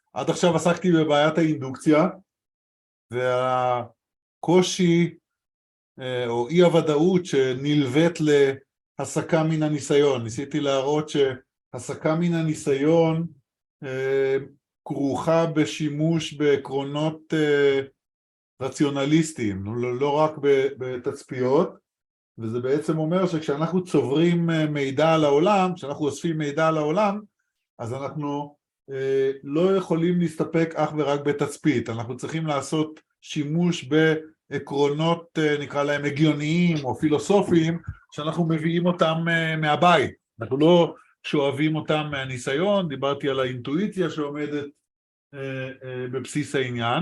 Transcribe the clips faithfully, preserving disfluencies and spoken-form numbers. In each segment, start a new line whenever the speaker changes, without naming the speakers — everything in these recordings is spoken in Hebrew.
עד עכשיו עסקתי בבעיית האינדוקציה, והקושי או אי הוודאות שנלווית להסקה מן הניסיון. ניסיתי להראות שהסקה מן הניסיון כרוכה בשימוש בעקרונות רציונליסטיים, לא רק בתצפיות, וזה בעצם אומר שכשאנחנו צוברים מידע על העולם, כשאנחנו אוספים מידע על העולם, אז אנחנו לא יכולים להסתפק אך ורק בתצפית, אנחנו צריכים לעשות שימוש בעקרונות, נקרא להם הגיוניים או פילוסופיים, שאנחנו מביאים אותם מהבית, אנחנו לא שואבים אותם מהניסיון. דיברתי על האינטואיציה שעומדת בבסיס העניין,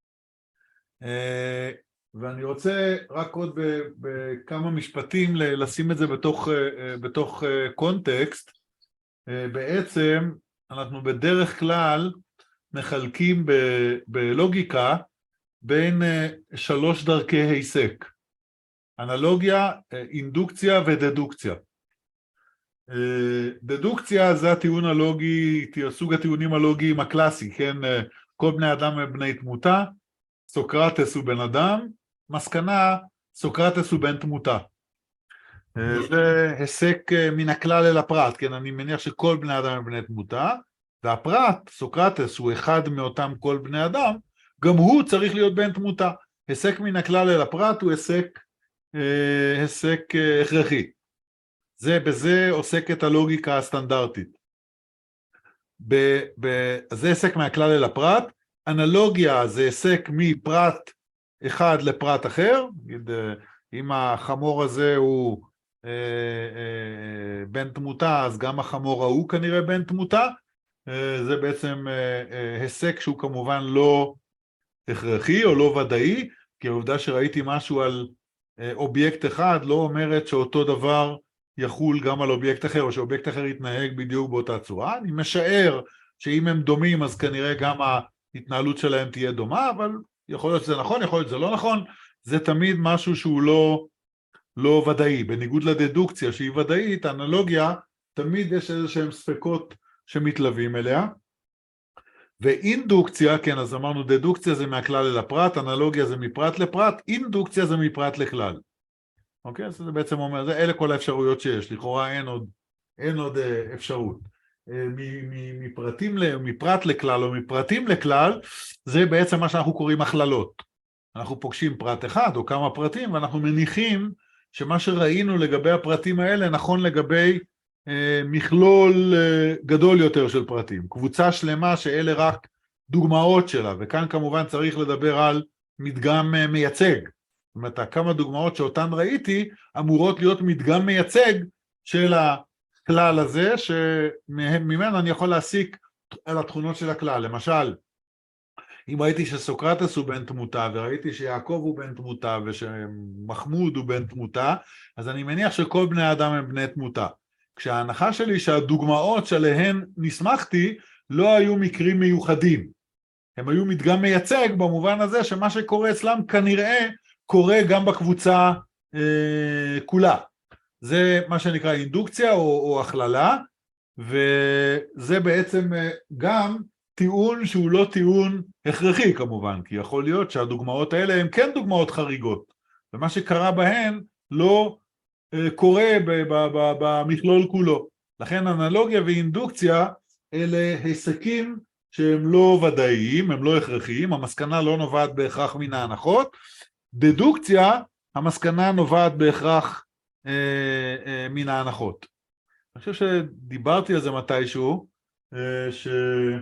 ואני רוצה רק עוד בכמה משפטים לשים את זה בתוך, בתוך קונטקסט. בעצם אנחנו בדרך כלל מחלקים ב, בלוגיקה בין שלוש דרכי היסק: אנלוגיה, אינדוקציה ודדוקציה. דדוקציה זה הטיעון הלוגי, סוג הטיעונים הלוגיים הקלאסי, כן? כל בני אדם הם בני תמותה, סוקרטס הוא בן אדם, מסקנה, סוקרטס הוא בן תמותה. זה היסק מן הכלל אל הפרט, כן? אני מניח שכל בני אדם הם בני תמותה, והפרט, סוקרטס, הוא אחד מאותם כל בני אדם, גם הוא צריך להיות בן תמותה. היסק מן הכלל אל הפרט הוא היסק, אה, היסק אה, הכרחי. זה, בזה עוסקת הלוגיקה הסטנדרטית. ב, ב, זה היסק מהכלל אל הפרט. אנלוגיה זה היסק מפרט אחד לפרט אחר. נגיד, אם החמור הזה הוא אה, אה, בן תמותה, אז גם החמור ההוא כנראה בן תמותה. אה, זה בעצם אה, אה, היסק שהוא כמובן לא הכרחי או לא ודאי, כי העובדה שראיתי משהו על אה, אובייקט אחד לא אומרת שאותו דבר יחול גם על אובייקט אחר, או שאובייקט אחר יתנהג בדיוק באותה צורה. אני משער שאם הם דומים אז כנראה גם ההתנהלות שלהם תהיה דומה, אבל יכול להיות שזה נכון, יכול להיות שזה לא נכון. זה תמיד משהו שהוא לא, לא ודאי. בניגוד לדדוקציה שהיא ודאית, האנלוגיה תמיד יש איזה שהם ספקות שמתלווים אליה. ואינדוקציה, כן, אז אמרנו דדוקציה זה מהכלל אל הפרט, אנלוגיה זה מפרט לפרט, אינדוקציה זה מפרט לכלל. אוקיי? אז זה בעצם אומר, זה אלה כל האפשרויות שיש, לכאורה אין עוד, אין עוד אפשרות. מפרטים, מפרט לכלל או מפרטים לכלל, זה בעצם מה שאנחנו קוראים הכללות. אנחנו פוגשים פרט אחד או כמה פרטים, ואנחנו מניחים שמה שראינו לגבי הפרטים האלה נכון לגבי אה, מכלול אה, גדול יותר של פרטים. קבוצה שלמה שאלה רק דוגמאות שלה, וכאן כמובן צריך לדבר על מדגם אה, מייצג. זאת אומרת, כמה דוגמאות שאותן ראיתי אמורות להיות מדגם מייצג של הכלל הזה, שממנו אני יכול להסיק על התכונות של הכלל. למשל, אם ראיתי שסוקרטס הוא בן תמותה, וראיתי שיעקב הוא בן תמותה, ושמחמוד הוא בן תמותה, אז אני מניח שכל בני האדם הם בני תמותה. כשההנחה שלי שהדוגמאות שעליהן נסמכתי, לא היו מקרים מיוחדים. הם היו מדגם מייצג במובן הזה שמה שקורה אצלם כנראה קורה גם בקבוצה אה, כולה. זה מה שנקרא אינדוקציה או, או הכללה, וזה בעצם אה, גם טיעון שהוא לא טיעון הכרחי כמובן, כי יכול להיות שהדוגמאות האלה הן כן דוגמאות חריגות, ומה שקרה בהן לא אה, קורה במכלול כולו. לכן אנלוגיה ואינדוקציה אלה היסקים שהם לא ודאיים, הם לא הכרחיים, המסקנה לא נובעת בהכרח מן ההנחות. דדוקציה, המסקנה נובעת בהכרח אה, אה, מן ההנחות. אני חושב שדיברתי על זה מתישהו, אה, ש...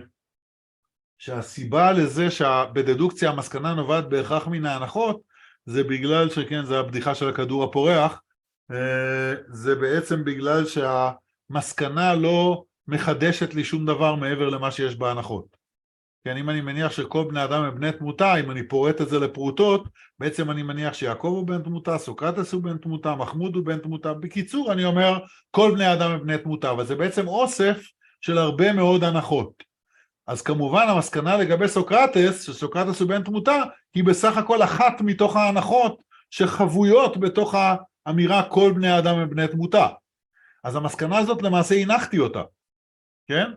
שהסיבה לזה שבדדוקציה המסקנה נובעת בהכרח מן ההנחות, זה בגלל שכן, זה הבדיחה של הכדור הפורח, אה, זה בעצם בגלל שהמסקנה לא מחדשת לי שום דבר מעבר למה שיש בהנחות. כן, אם אני מניח שכל בני אדם הם בני תמותה, אם אני פורט את זה לפרוטות, בעצם אני מניח שיעקב הוא בן תמותה, סוקרטס הוא בן תמותה, מחמוד הוא בן תמותה. בקיצור, אני אומר, כל בני אדם הם בני תמותה, אבל זה בעצם אוסף של הרבה מאוד הנחות. אז כמובן המסקנה לגבי סוקרטס, שסוקרטס הוא בן תמותה, היא בסך הכל אחת מתוך ההנחות שחבויות בתוך האמירה כל בני האדם הם בני תמותה. אז המסקנה הזאת למעשה הנחתי אותה, כן?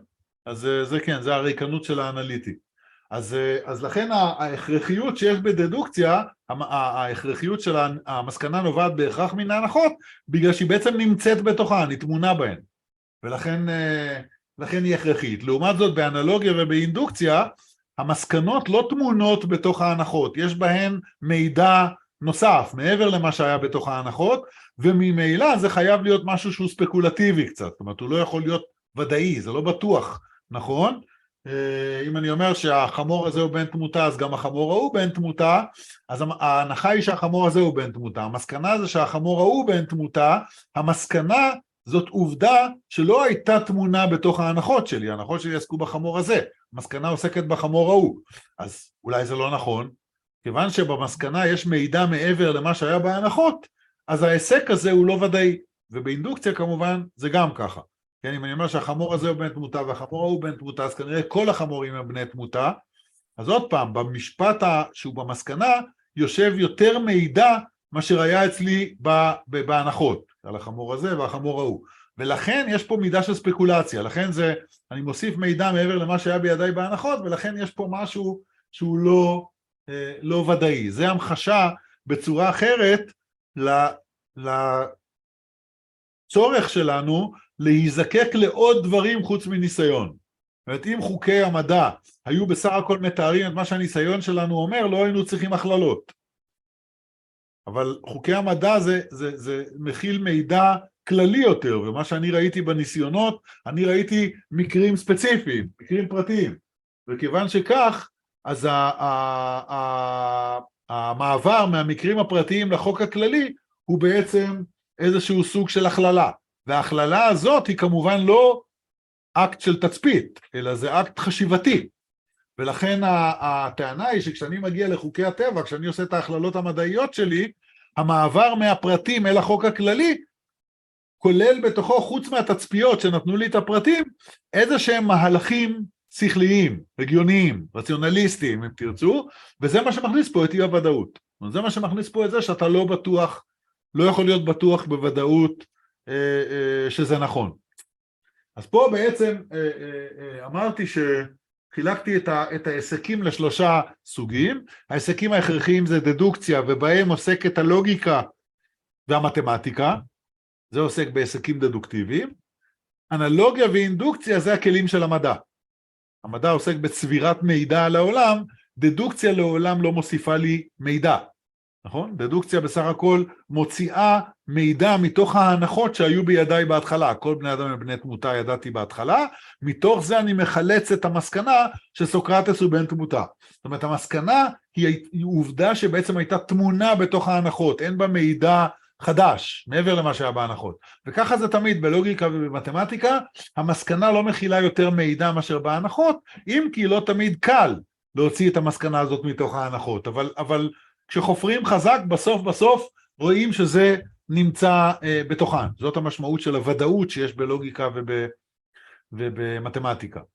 אז זה כן, זה הריקנות של האנליטי. אז, אז לכן ההכרחיות שיש בדדוקציה, ההכרחיות של המסקנה נובעת בהכרח מן ההנחות, בגלל שהיא בעצם נמצאת בתוכה, נתמונה בהן, ולכן לכן היא הכרחית. לעומת זאת, באנלוגיה ובאינדוקציה, המסקנות לא תמונות בתוך ההנחות, יש בהן מידע נוסף, מעבר למה שהיה בתוך ההנחות, וממילא זה חייב להיות משהו שהוא ספקולטיבי קצת, זאת אומרת, הוא לא יכול להיות ודאי, זה לא בטוח, נכון? אם אני אומר שהחמור הזה הוא בן תמותה, אז גם החמור ההוא בן תמותה, אז ההנחה היא שהחמור הזה הוא בן תמותה, המסקנה זה שהחמור ההוא בן תמותה, המסקנה זאת עובדה שלא הייתה תמונה בתוך ההנחות שלי, ההנחות שלי עסקו בחמור הזה, המסקנה עוסקת בחמור ההוא, אז אולי זה לא נכון, כיוון שבמסקנה יש מידע מעבר למה שהיה בהנחות, אז העסק הזה הוא לא ודאי, ובאינדוקציה כמובן זה גם ככה. כן, אם אני אומר שהחמור הזה הוא בן תמותה והחמור הוא בן תמותה, אז כנראה כל החמורים הם בני תמותה, אז עוד פעם, במשפט שהוא במסקנה, יושב יותר מידע מאשר היה אצלי בהנחות, על החמור הזה והחמור ההוא. ולכן יש פה מידה של ספקולציה, לכן זה, אני מוסיף מידע מעבר למה שהיה בידיי בהנחות, ולכן יש פה משהו שהוא לא, לא ודאי. זה המחשה בצורה אחרת לצורך שלנו, להיזקק לעוד דברים חוץ מניסיון. זאת אומרת, אם חוקי המדע היו בסך הכל מתארים את מה שהניסיון שלנו אומר, לא היינו צריכים הכללות. אבל חוקי המדע זה, זה, זה מכיל מידע כללי יותר, ומה שאני ראיתי בניסיונות, אני ראיתי מקרים ספציפיים, מקרים פרטיים. וכיוון שכך, אז ה, ה, ה, המעבר מהמקרים הפרטיים לחוק הכללי, הוא בעצם איזשהו סוג של הכללה. וההכללה הזאת היא כמובן לא אקט של תצפית, אלא זה אקט חשיבתי. ולכן הטענה היא שכשאני מגיע לחוקי הטבע, כשאני עושה את ההכללות המדעיות שלי, המעבר מהפרטים אל החוק הכללי, כולל בתוכו חוץ מהתצפיות שנתנו לי את הפרטים, איזה שהם מהלכים שכליים, הגיוניים, רציונליסטיים, אם תרצו, וזה מה שמכניס פה את אי הוודאות. זה מה שמכניס פה את זה שאתה לא בטוח, לא יכול להיות בטוח בוודאות שזה נכון. אז פה בעצם אמרתי שחילקתי את העסקים לשלושה סוגים. העסקים ההכרחיים זה דדוקציה, ובהם עוסקת הלוגיקה והמתמטיקה, זה עוסק בעסקים דדוקטיביים. אנלוגיה ואינדוקציה זה הכלים של המדע. המדע עוסק בצבירת מידע על העולם, דדוקציה לעולם לא מוסיפה לי מידע. נכון? דדוקציה בסך הכל מוציאה מידע מתוך ההנחות שהיו בידיי בהתחלה. כל בני אדם הם בני תמותה ידעתי בהתחלה, מתוך זה אני מחלץ את המסקנה שסוקרטס הוא בן תמותה. זאת אומרת, המסקנה היא, היא עובדה שבעצם הייתה תמונה בתוך ההנחות, אין בה מידע חדש, מעבר למה שהיה בהנחות. וככה זה תמיד בלוגיקה ובמתמטיקה, המסקנה לא מכילה יותר מידע מאשר בהנחות, אם כי לא תמיד קל להוציא את המסקנה הזאת מתוך ההנחות, אבל, אבל כשחופרים חזק, בסוף בסוף רואים שזה נמצא אה, בתוכן. זאת המשמעות של הוודאות שיש בלוגיקה וב, ובמתמטיקה.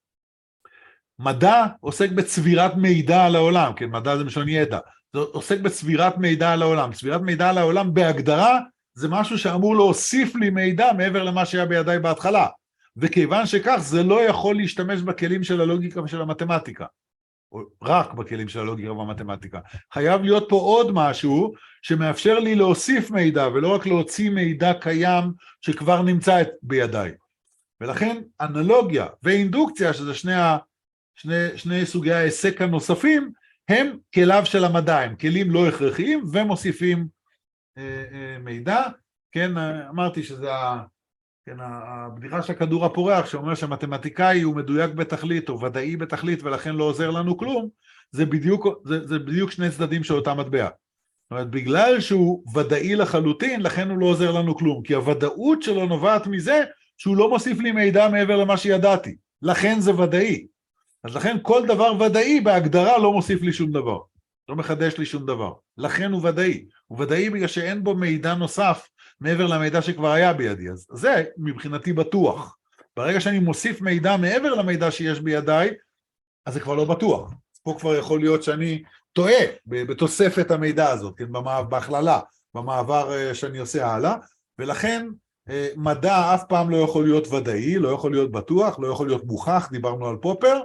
מדע עוסק בצבירת מידע על העולם, כן, מדע זה משון ידע, זה עוסק בצבירת מידע על העולם. צבירת מידע על העולם בהגדרה זה משהו שאמור להוסיף לי מידע מעבר למה שהיה בידיי בהתחלה, וכיוון שכך זה לא יכול להשתמש בכלים של הלוגיקה ושל המתמטיקה. או רק בכלים של הלוגיקה והמתמטיקה. חייב להיות פה עוד משהו שמאפשר לי להוסיף מידע, ולא רק להוציא מידע קיים שכבר נמצא בידיי. ולכן אנלוגיה ואינדוקציה, שזה שני, שני, שני סוגי העסק הנוספים, הם כליו של המדע, הם כלים לא הכרחיים ומוסיפים אה, אה, מידע. כן, אמרתי שזה ה... כן, הבדיחה של הכדור הפורח שאומר שמתמטיקאי הוא מדויק בתכלית או ודאי בתכלית ולכן לא עוזר לנו כלום, זה בדיוק, זה, זה בדיוק שני צדדים של אותה מטבע. זאת אומרת, בגלל שהוא ודאי לחלוטין, לכן הוא לא עוזר לנו כלום, כי הוודאות שלו נובעת מזה שהוא לא מוסיף לי מידע מעבר למה שידעתי, לכן זה ודאי. אז לכן כל דבר ודאי בהגדרה לא מוסיף לי שום דבר, לא מחדש לי שום דבר, לכן הוא ודאי. הוא ודאי בגלל שאין בו מידע נוסף מעבר למידע שכבר היה בידי, אז זה מבחינתי בטוח. ברגע שאני מוסיף מידע מעבר למידע שיש בידיי, אז זה כבר לא בטוח. פה כבר יכול להיות שאני טועה בתוספת המידע הזאת, כן, בהכללה, במעבר שאני עושה הלאה, ולכן מדע אף פעם לא יכול להיות ודאי, לא יכול להיות בטוח, לא יכול להיות מוכח, דיברנו על פופר,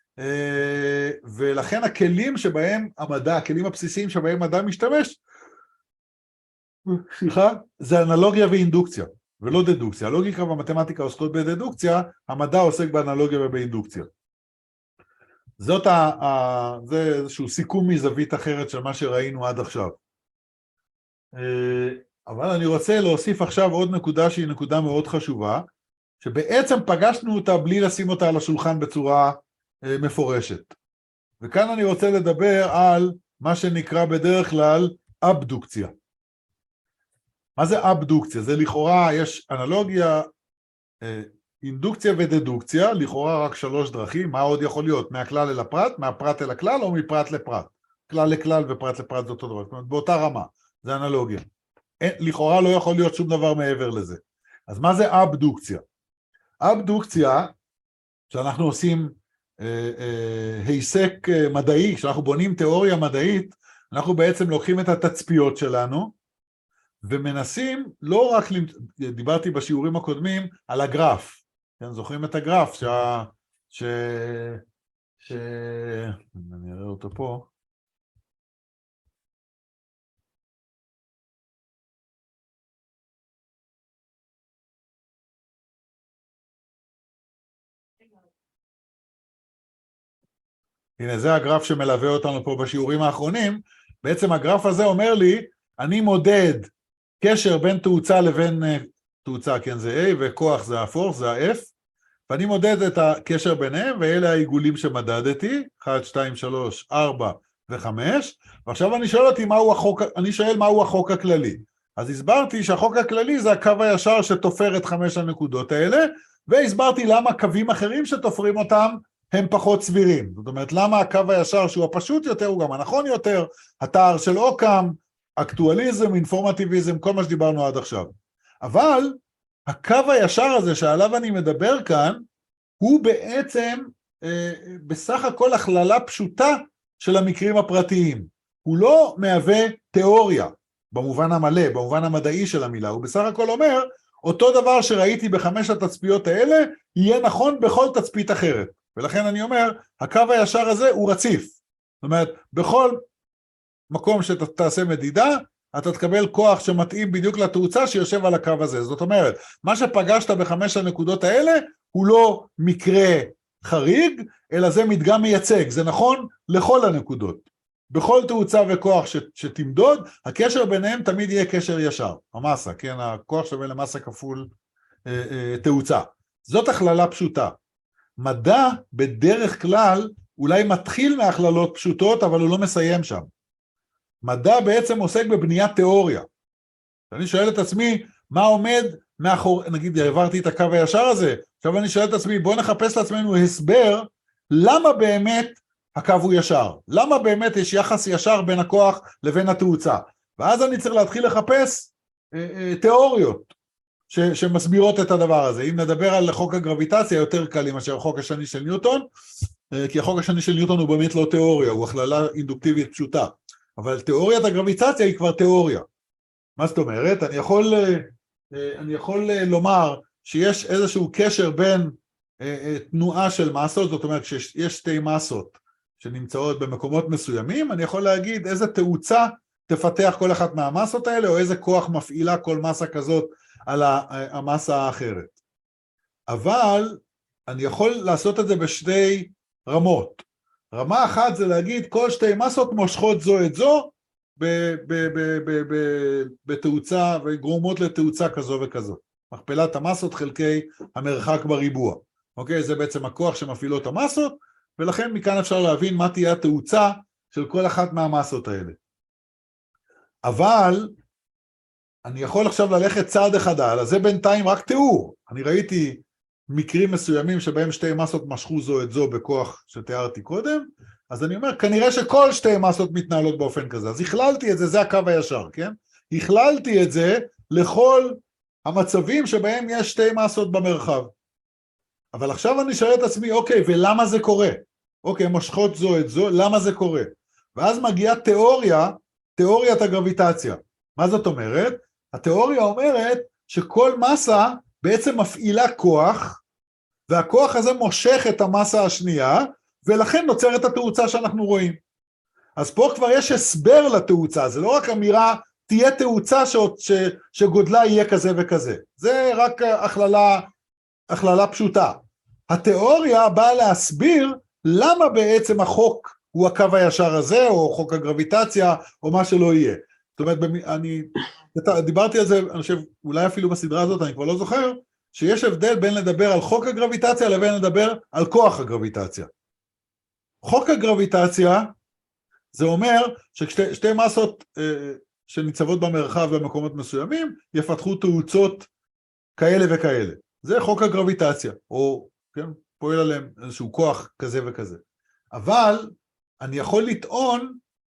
ולכן הכלים שבהם המדע, הכלים הבסיסיים שבהם מדע משתמש, סליחה, זה אנלוגיה ואינדוקציה, ולא דדוקציה. הלוגיקה והמתמטיקה עוסקות בדדוקציה, המדע עוסק באנלוגיה ובאינדוקציה. זאת ה, ה, זה איזשהו סיכום מזווית אחרת של מה שראינו עד עכשיו. אבל אני רוצה להוסיף עכשיו עוד נקודה שהיא נקודה מאוד חשובה, שבעצם פגשנו אותה בלי לשים אותה על השולחן בצורה מפורשת. וכאן אני רוצה לדבר על מה שנקרא בדרך כלל אבדוקציה. מה זה אבדוקציה? זה לכאורה, יש אנלוגיה, אינדוקציה ודדוקציה, לכאורה רק שלוש דרכים, מה עוד יכול להיות? מהכלל אל הפרט, מהפרט אל הכלל או מפרט לפרט? כלל לכלל ופרט לפרט זה אותו דבר, זאת אומרת, באותה רמה, זה אנלוגיה. לכאורה לא יכול להיות שום דבר מעבר לזה. אז מה זה אבדוקציה? אבדוקציה, כשאנחנו עושים אה, אה, היסק מדעי, כשאנחנו בונים תיאוריה מדעית, אנחנו בעצם לוקחים את התצפיות שלנו, ומנסים לא רק, דיברתי בשיעורים הקודמים על הגרף, כן, זוכרים את הגרף, שה, ש... ש... אני אראה אותו פה, הנה זה הגרף שמלווה אותנו פה בשיעורים האחרונים, בעצם הגרף הזה אומר לי, אני מודד קשר בין תאוצה לבין תאוצה, כן זה A, וכוח זה ה-force, זה ה-F, ואני מודד את הקשר ביניהם, ואלה העיגולים שמדדתי, אחת, שתיים, שלוש, ארבע ו-חמש, ועכשיו אני שואל אותי מהו החוק, אני שואל מהו החוק הכללי. אז הסברתי שהחוק הכללי זה הקו הישר שתופר את חמש הנקודות האלה, והסברתי למה קווים אחרים שתופרים אותם הם פחות סבירים. זאת אומרת, למה הקו הישר שהוא הפשוט יותר, הוא גם הנכון יותר, התאר של אוקאם, אקטואליזם, אינפורמטיביזם, כל מה שדיברנו עד עכשיו. אבל הקו הישר הזה שעליו אני מדבר כאן, הוא בעצם אה, בסך הכל הכללה פשוטה של המקרים הפרטיים. הוא לא מהווה תיאוריה, במובן המלא, במובן המדעי של המילה, הוא בסך הכל אומר, אותו דבר שראיתי בחמש התצפיות האלה, יהיה נכון בכל תצפית אחרת. ולכן אני אומר, הקו הישר הזה הוא רציף. זאת אומרת, בכל מקום שתעשה מדידה, אתה תקבל כוח שמתאים בדיוק לתאוצה שיושב על הקו הזה. זאת אומרת, מה שפגשת בחמש הנקודות האלה, הוא לא מקרה חריג, אלא זה מדגם מייצג. זה נכון לכל הנקודות. בכל תאוצה וכוח ש, שתמדוד, הקשר ביניהם תמיד יהיה קשר ישר. המסה, כן? הכוח שווה למסה כפול אה, אה, תאוצה. זאת הכללה פשוטה. מדע בדרך כלל אולי מתחיל מהכללות פשוטות, אבל הוא לא מסיים שם. מדע בעצם עוסק בבניית תיאוריה. אני שואל את עצמי, מה עומד מאחור, נגיד, העברתי את הקו הישר הזה, עכשיו אני שואל את עצמי, בוא נחפש לעצמנו הסבר, למה באמת הקו הוא ישר? למה באמת יש יחס ישר בין הכוח לבין התאוצה? ואז אני צריך להתחיל לחפש אה, אה, תיאוריות ש, שמסבירות את הדבר הזה. אם נדבר על חוק הגרביטציה, יותר קל מאשר החוק השני של ניוטון, אה, כי החוק השני של ניוטון הוא באמת לא תיאוריה, הוא הכללה אינדוקטיבית פשוטה. אבל תיאוריית הגרביטציה היא כבר תיאוריה. מה זאת אומרת? אני יכול, אני יכול לומר שיש איזשהו קשר בין תנועה של מסות, זאת אומרת שיש שתי מסות שנמצאות במקומות מסוימים, אני יכול להגיד איזה תאוצה תפתח כל אחת מהמסות האלה, או איזה כוח מפעילה כל מסה כזאת על המסה האחרת. אבל אני יכול לעשות את זה בשתי רמות. רמה אחת זה להגיד כל שתי מסות מושכות זו את זו בתאוצה וגרומות לתאוצה כזו וכזו. מכפלת המסות חלקי המרחק בריבוע. אוקיי? זה בעצם הכוח שמפעילו את המסות, ולכן מכאן אפשר להבין מה תהיה התאוצה של כל אחת מהמסות האלה. אבל אני יכול עכשיו ללכת צעד אחד הלאה, זה בינתיים רק תיאור. אני ראיתי מקרים מסוימים שבהם שתי מסות משכו זו את זו בכוח שתיארתי קודם, אז אני אומר, כנראה שכל שתי מסות מתנהלות באופן כזה. אז הכללתי את זה, זה הקו הישר, כן? הכללתי את זה לכל המצבים שבהם יש שתי מסות במרחב. אבל עכשיו אני שואל את עצמי, אוקיי, ולמה זה קורה? אוקיי, מושכות זו את זו, למה זה קורה? ואז מגיעה תיאוריה, תיאוריית הגרביטציה. מה זאת אומרת? התיאוריה אומרת שכל מסה בעצם מפעילה כוח, והכוח הזה מושך את המסה השנייה, ולכן נוצרת התאוצה שאנחנו רואים. אז פה כבר יש הסבר לתאוצה, זה לא רק אמירה, תהיה תאוצה ש... ש... שגודלה יהיה כזה וכזה. זה רק הכללה, הכללה פשוטה. התיאוריה באה להסביר למה בעצם החוק הוא הקו הישר הזה, או חוק הגרביטציה, או מה שלא יהיה. זאת אומרת, אני דיברתי על זה, אני חושב, אולי אפילו בסדרה הזאת, אני כבר לא זוכר, שיש הבדל בין לדבר על חוק הגרביטציה, לבין לדבר על כוח הגרביטציה. חוק הגרביטציה, זה אומר ששתי מסות אה, שניצבות במרחב במקומות מסוימים, יפתחו תאוצות כאלה וכאלה. זה חוק הגרביטציה, או כן, פועל עליהם איזשהו כוח כזה וכזה. אבל אני יכול לטעון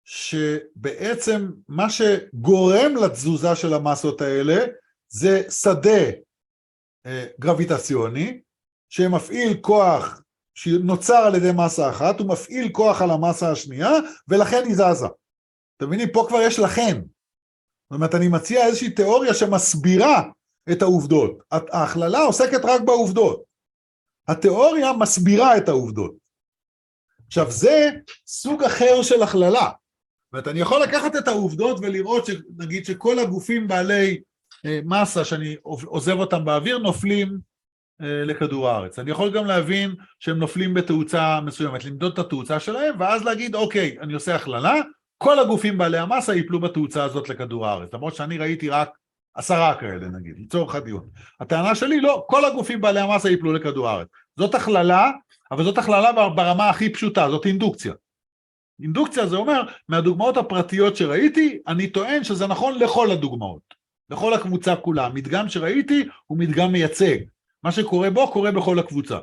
שבעצם מה שגורם לתזוזה של המסות האלה, זה שדה אה, גרביטציוני, שמפעיל כוח שנוצר על ידי מסה אחת, הוא מפעיל כוח על המסה השנייה, ולכן היא זזה. אתם מבינים, פה כבר יש לכן. זאת אומרת, אני מציע איזושהי תיאוריה שמסבירה את העובדות. ההכללה עוסקת רק בעובדות. התיאוריה מסבירה את העובדות. עכשיו, זה סוג אחר של הכללה. זאת אומרת, אני יכול לקחת את העובדות ולראות, נגיד שכל הגופים בעלי מסה שאני עוזב אותם באוויר, נופלים לכדור הארץ. אני יכול גם להבין שהם נופלים בתאוצה מסוימת, למדוד את התאוצה שלהם, ואז להגיד, אוקיי, אני עושה הכללה, כל הגופים בעלי המסה ייפלו בתאוצה הזאת לכדור הארץ, למרות שאני ראיתי רק עשרה כאלה, נגיד, לצורך הדיון. הטענה שלי, לא, כל הגופים בעלי המסה ייפלו לכדור הארץ. זאת הכללה, אבל זאת הכללה ברמה הכי פשוטה, זאת אינדוקציה. אינדוקציה זה אומר, מהדוגמאות הפרטיות שראיתי, אני טוען שזה נכון לכל הדוגמאות, לכל הקבוצה כולה. המדגם שראיתי הוא מדגם מייצג. מה שקורה בו, קורה בכל הקבוצה.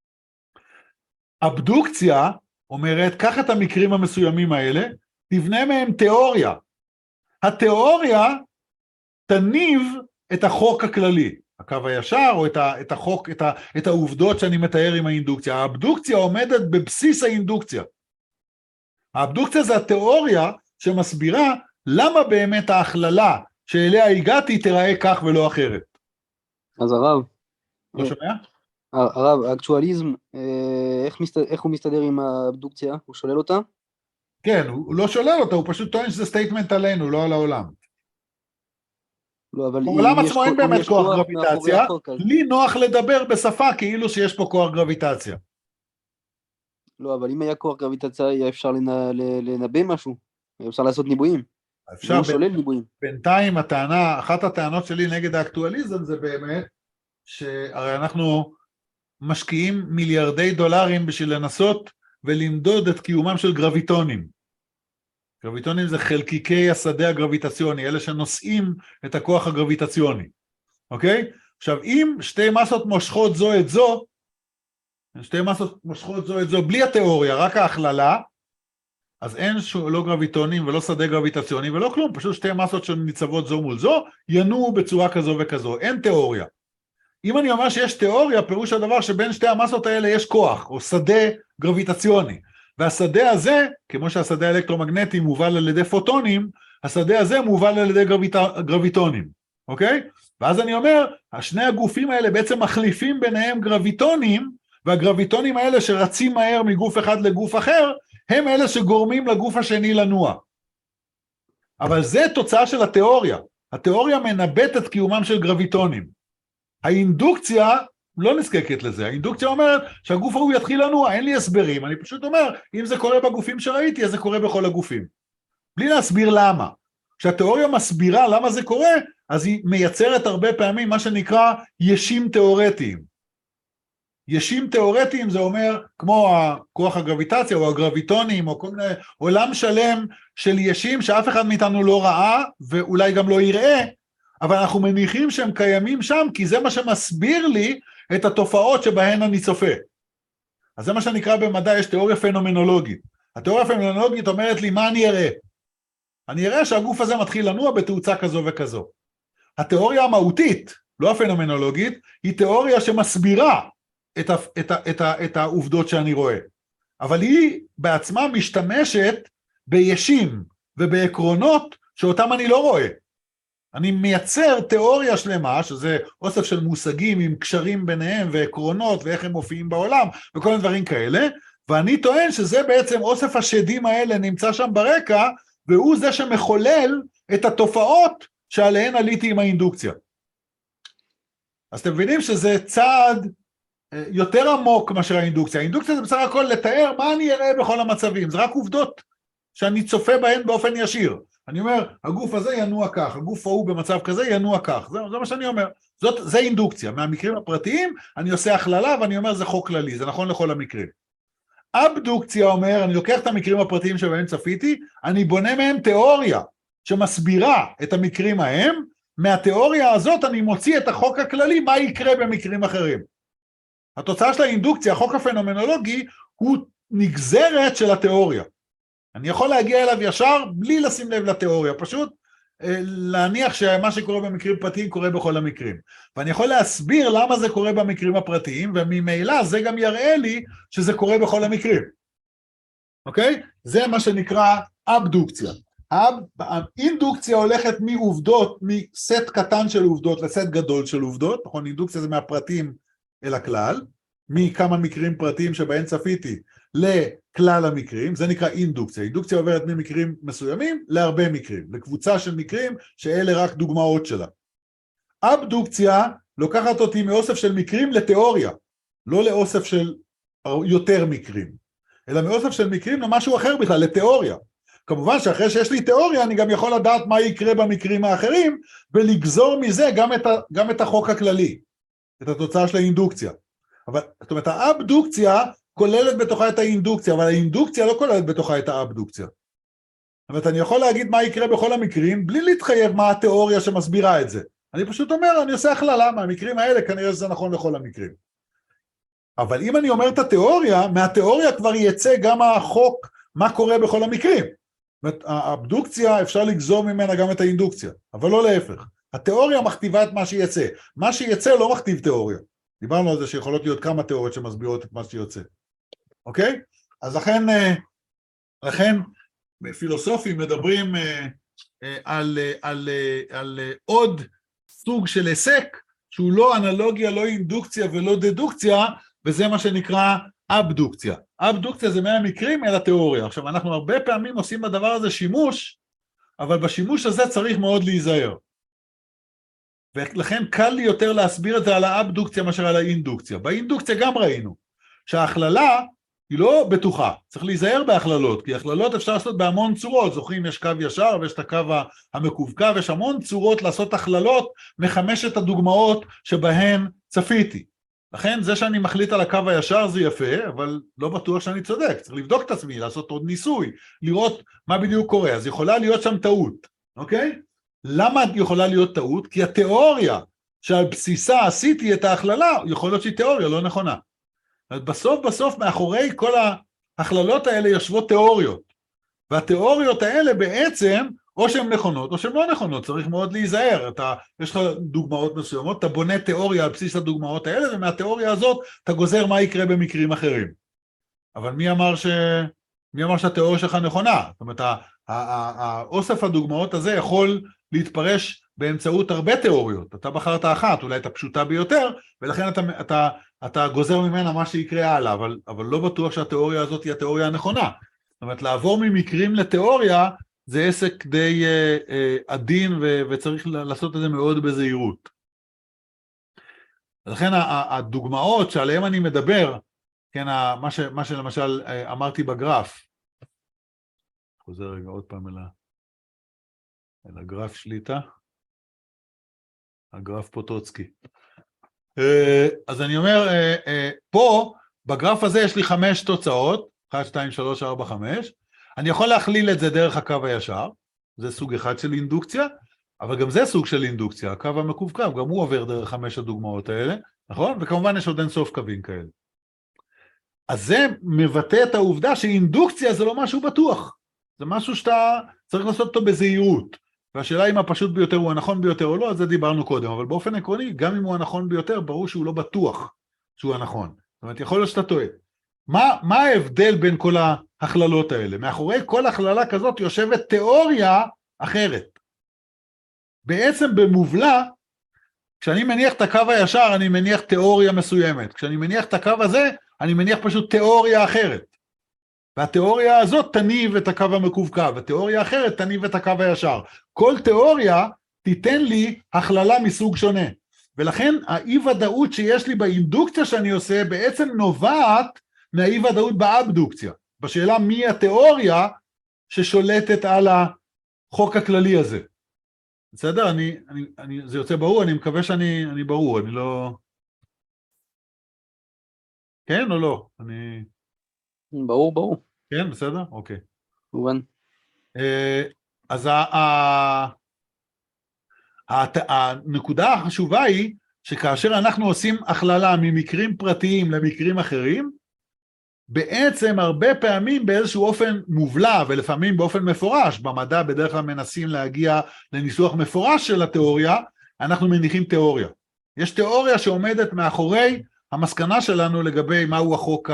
אבדוקציה אומרת, קח את המקרים המסוימים האלה, תבנה מהם תיאוריה. התיאוריה תניב את החוק הכללי, הקו הישר, או את, ה, את החוק, את, ה, את העובדות שאני מתאר עם האינדוקציה. האבדוקציה עומדת בבסיס האינדוקציה. האבדוקציה זה התיאוריה שמסבירה למה באמת ההכללה שאליה הגעתי תראה כך ולא אחרת.
אז הרב,
לא שומע?
הרב, האקטואליזם, איך, מסת... איך הוא מסתדר עם האבדוקציה? הוא שולל אותה?
כן, הוא לא שולל אותה, הוא פשוט טוען שזה סטייטמנט עלינו, לא על העולם.
לא, אבל
העולם עצמו אין באמת כוח
כוח
גרביטציה, לי נוח לדבר בשפה כאילו שיש פה כוח גרביטציה.
לא, אבל אם היה כוח גרביטציה, היה אפשר לנ... לנבא משהו, היה אפשר לעשות ניבויים.
אפשר,
הוא שולל ניבויים.
בינתיים הטענה, אחת הטענות שלי נגד האקטואליזם זה באמת, שהרי אנחנו משקיעים מיליארדי דולרים בשביל לנסות ולמדוד את קיומם של גרביטונים. גרביטונים זה חלקיקי השדה הגרביטציוני, אלה שנושאים את הכוח הגרביטציוני. אוקיי? עכשיו, אם שתי מסות מושכות זו את זו, שתי מסות מושכות זו את זו, בלי התיאוריה, רק ההכללה, אז אין לא גרביטונים ולא שדה גרביטציוני ולא כלום, פשוט שתי מסות שניצבות זו מול זו, ינועו בצורה כזו וכזו, אין תיאוריה. אם אני אומר שיש תיאוריה, פירוש הדבר שבין שתי המסות האלה יש כוח, או שדה גרביטציוני. והשדה הזה, כמו שהשדה האלקטרומגנטי מובל על ידי פוטונים, השדה הזה מובל על ידי גרביט... גרביטונים, אוקיי? ואז אני אומר, השני הגופים האלה בעצם מחליפים ביניהם גרביטונים, והגרביטונים האלה שרצים מהר מגוף אחד לגוף אחר, הם אלה שגורמים לגוף השני לנוע. אבל זה תוצאה של התיאוריה. התיאוריה מנבט את קיומם של גרביטונים. האינדוקציה לא נזקקת לזה, האינדוקציה אומרת שהגוף ההוא יתחיל לנוע, אין לי הסברים, אני פשוט אומר, אם זה קורה בגופים שראיתי, אז זה קורה בכל הגופים. בלי להסביר למה. כשהתיאוריה מסבירה למה זה קורה, אז היא מייצרת הרבה פעמים מה שנקרא ישים תיאורטיים. ישים תיאורטיים זה אומר, כמו הכוח הגרביטציה או הגרביטונים, או כל מיני עולם שלם של ישים שאף אחד מאיתנו לא ראה, ואולי גם לא יראה, אבל אנחנו מניחים שהם קיימים שם, כי זה מה שמסביר לי את התופעות שבהן אני צופה. אז זה מה שנקרא במדע, יש תיאוריה פנומנולוגית. התיאוריה הפנומנולוגית אומרת לי, מה אני אראה? אני אראה שהגוף הזה מתחיל לנוע בתאוצה כזו וכזו. התיאוריה המהותית, לא הפנומנולוגית, היא תיאוריה שמסבירה את, ה, את, ה, את, ה, את העובדות שאני רואה. אבל היא בעצמה משתמשת בישים ובעקרונות שאותם אני לא רואה. אני מייצר תיאוריה שלמה, שזה אוסף של מושגים עם קשרים ביניהם ועקרונות ואיך הם מופיעים בעולם וכל מיני דברים כאלה, ואני טוען שזה בעצם אוסף השדים האלה נמצא שם ברקע, והוא זה שמחולל את התופעות שעליהן עליתי עם האינדוקציה. אז אתם מבינים שזה צעד יותר עמוק מאשר האינדוקציה. האינדוקציה זה בסך הכל לתאר מה אני אראה בכל המצבים, זה רק עובדות שאני צופה בהן באופן ישיר. אני אומר, הגוף הזה ינוע כך, הגוף ההוא במצב כזה ינוע כך, זה, זה מה שאני אומר. זאת, זה אינדוקציה. מהמקרים הפרטיים אני עושה הכללה ואני אומר זה חוק כללי, זה נכון לכל המקרים. אבדוקציה אומר, אני לוקח את המקרים הפרטיים שבהם צפיתי, אני בונה מהם תיאוריה שמסבירה את המקרים ההם, מהתיאוריה הזאת אני מוציא את החוק הכללי, מה יקרה במקרים אחרים. התוצאה של האינדוקציה, החוק הפנומנולוגי, הוא נגזרת של התיאוריה. אני יכול להגיע אליו ישר בלי לשים לב לתיאוריה, פשוט להניח שמה שקורה במקרים פרטיים קורה בכל המקרים. ואני יכול להסביר למה זה קורה במקרים הפרטיים, וממילא זה גם יראה לי שזה קורה בכל המקרים. אוקיי? זה מה שנקרא אבדוקציה. האינדוקציה הולכת מעובדות, מסט קטן של עובדות לסט גדול של עובדות, נכון? אינדוקציה זה מהפרטים אל הכלל, מכמה מקרים פרטיים שבהם צפיתי לכלל המקרים, זה נקרא אינדוקציה. אינדוקציה עוברת ממקרים מסוימים להרבה מקרים, לקבוצה של מקרים שאלה רק דוגמאות שלה. אבדוקציה לוקחת אותי מאוסף של מקרים לתיאוריה, לא לאוסף של יותר מקרים, אלא מאוסף של מקרים למשהו אחר בכלל, לתיאוריה. כמובן שאחרי שיש לי תיאוריה אני גם יכול לדעת מה יקרה במקרים האחרים, ולגזור מזה גם את, ה, גם את החוק הכללי, את התוצאה של האינדוקציה. אבל, זאת אומרת, האבדוקציה כוללת בתוכה את האינדוקציה, אבל האינדוקציה לא כוללת בתוכה את האבדוקציה. זאת אומרת, אני יכול להגיד מה יקרה בכל המקרים, בלי להתחייב מה התיאוריה שמסבירה את זה. אני פשוט אומר, אני עושה הכללה, מהמקרים האלה כנראה שזה נכון לכל המקרים. אבל אם אני אומר את התיאוריה, מהתיאוריה כבר יצא גם החוק, מה קורה בכל המקרים. זאת אומרת, האבדוקציה אפשר לגזור ממנה גם את האינדוקציה, אבל לא להפך. התיאוריה מכתיבה את מה שיצא. מה שיצא לא מכתיב תיאוריה. דיברנו על זה שיכולות להיות כמה תיאוריות שמסבירות את מה שיוצא. אוקיי? אז לכן, לכן, פילוסופים מדברים על, על, על עוד סוג של עסק, שהוא לא אנלוגיה, לא אינדוקציה ולא דדוקציה, וזה מה שנקרא אבדוקציה. אבדוקציה זה מהמקרים אל התיאוריה. עכשיו, אנחנו הרבה פעמים עושים בדבר הזה שימוש, אבל בשימוש הזה צריך מאוד להיזהר. ולכן קל לי יותר להסביר את זה על האבדוקציה מאשר על האינדוקציה. באינדוקציה גם ראינו שההכללה היא לא בטוחה, צריך להיזהר בהכללות, כי הכללות אפשר לעשות בהמון צורות, זוכרים יש קו ישר ויש את הקו המקווקו, יש המון צורות לעשות הכללות מחמשת הדוגמאות שבהן צפיתי. לכן זה שאני מחליט על הקו הישר זה יפה, אבל לא בטוח שאני צודק, צריך לבדוק את עצמי, לעשות עוד ניסוי, לראות מה בדיוק קורה, אז יכולה להיות שם טעות, אוקיי? למה יכולה להיות טעות? כי התיאוריה שעל בסיסה עשיתי את ההכללה, יכול להיות שהיא תיאוריה לא נכונה. בסוף בסוף מאחורי כל ההכללות האלה יושבות תיאוריות, והתיאוריות האלה בעצם או שהן נכונות או שהן לא נכונות, צריך מאוד להיזהר. אתה, יש לך דוגמאות מסוימות, אתה בונה תיאוריה על בסיס הדוגמאות האלה, ומהתיאוריה הזאת אתה גוזר מה יקרה במקרים אחרים. אבל מי אמר, ש... מי אמר שהתיאוריה שלך נכונה? זאת אומרת, האוסף הדוגמאות הזה יכול להתפרש באמצעות הרבה תיאוריות. אתה בחרת אחת, אולי את הפשוטה ביותר, ולכן אתה, אתה, אתה גוזר ממנה מה שיקרה הלאה, אבל, אבל לא בטוח שהתיאוריה הזאת היא התיאוריה הנכונה. זאת אומרת, לעבור ממקרים לתיאוריה, זה עסק די אה, אה, עדין, ו, וצריך לעשות את זה מאוד בזהירות. לכן הדוגמאות שעליהן אני מדבר, כן, מה, ש, מה שלמשל אמרתי בגרף, חוזר רגע עוד פעם אל, אל הגרף שליטה, הגרף פוטוצקי. אז אני אומר, פה בגרף הזה יש לי חמש תוצאות, אחת, שתיים, שלוש, ארבע, חמש, אני יכול להכליל את זה דרך הקו הישר, זה סוג אחד של אינדוקציה, אבל גם זה סוג של אינדוקציה, הקו המקווקו, גם הוא עובר דרך חמש הדוגמאות האלה, נכון? וכמובן יש עוד אין סוף קווים כאלה. אז זה מבטא את העובדה שאינדוקציה זה לא משהו בטוח, זה משהו שאתה צריך לעשות אותו בזהירות, והשאלה אם הפשוט ביותר הוא הנכון ביותר או לא, אז זה דיברנו קודם, אבל באופן עקרוני, גם אם הוא הנכון ביותר, ברור שהוא לא בטוח שהוא הנכון. זאת אומרת, יכול להיות שאתה טועה. מה, מה ההבדל בין כל ההכללות האלה? מאחורי כל הכללה כזאת יושבת תיאוריה אחרת. בעצם במובלע, כשאני מניח את הקו הישר, אני מניח תיאוריה מסוימת. כשאני מניח את הקו הזה, אני מניח פשוט תיאוריה אחרת. והתיאוריה הזאת תניב את הקו המקווקו, והתיאוריה אחרת תניב את הקו הישר. כל תיאוריה תיתן לי הכללה מסוג שונה. ולכן האי-ודאות שיש לי באינדוקציה שאני עושה, בעצם נובעת מהאי-ודאות באבדוקציה. בשאלה מי התיאוריה ששולטת על החוק הכללי הזה. בסדר? אני, אני, אני, זה יוצא ברור, אני מקווה שאני אני ברור, אני לא... כן או לא? אני...
ברור, ברור.
כן, בסדר? אוקיי.
מובן.
אז ה, ה, ה, הנקודה החשובה היא, שכאשר אנחנו עושים הכללה ממקרים פרטיים למקרים אחרים, בעצם הרבה פעמים באיזשהו אופן מובלע, ולפעמים באופן מפורש, במדע בדרך כלל מנסים להגיע לניסוח מפורש של התיאוריה, אנחנו מניחים תיאוריה. יש תיאוריה שעומדת מאחורי המסקנה שלנו לגבי מהו החוק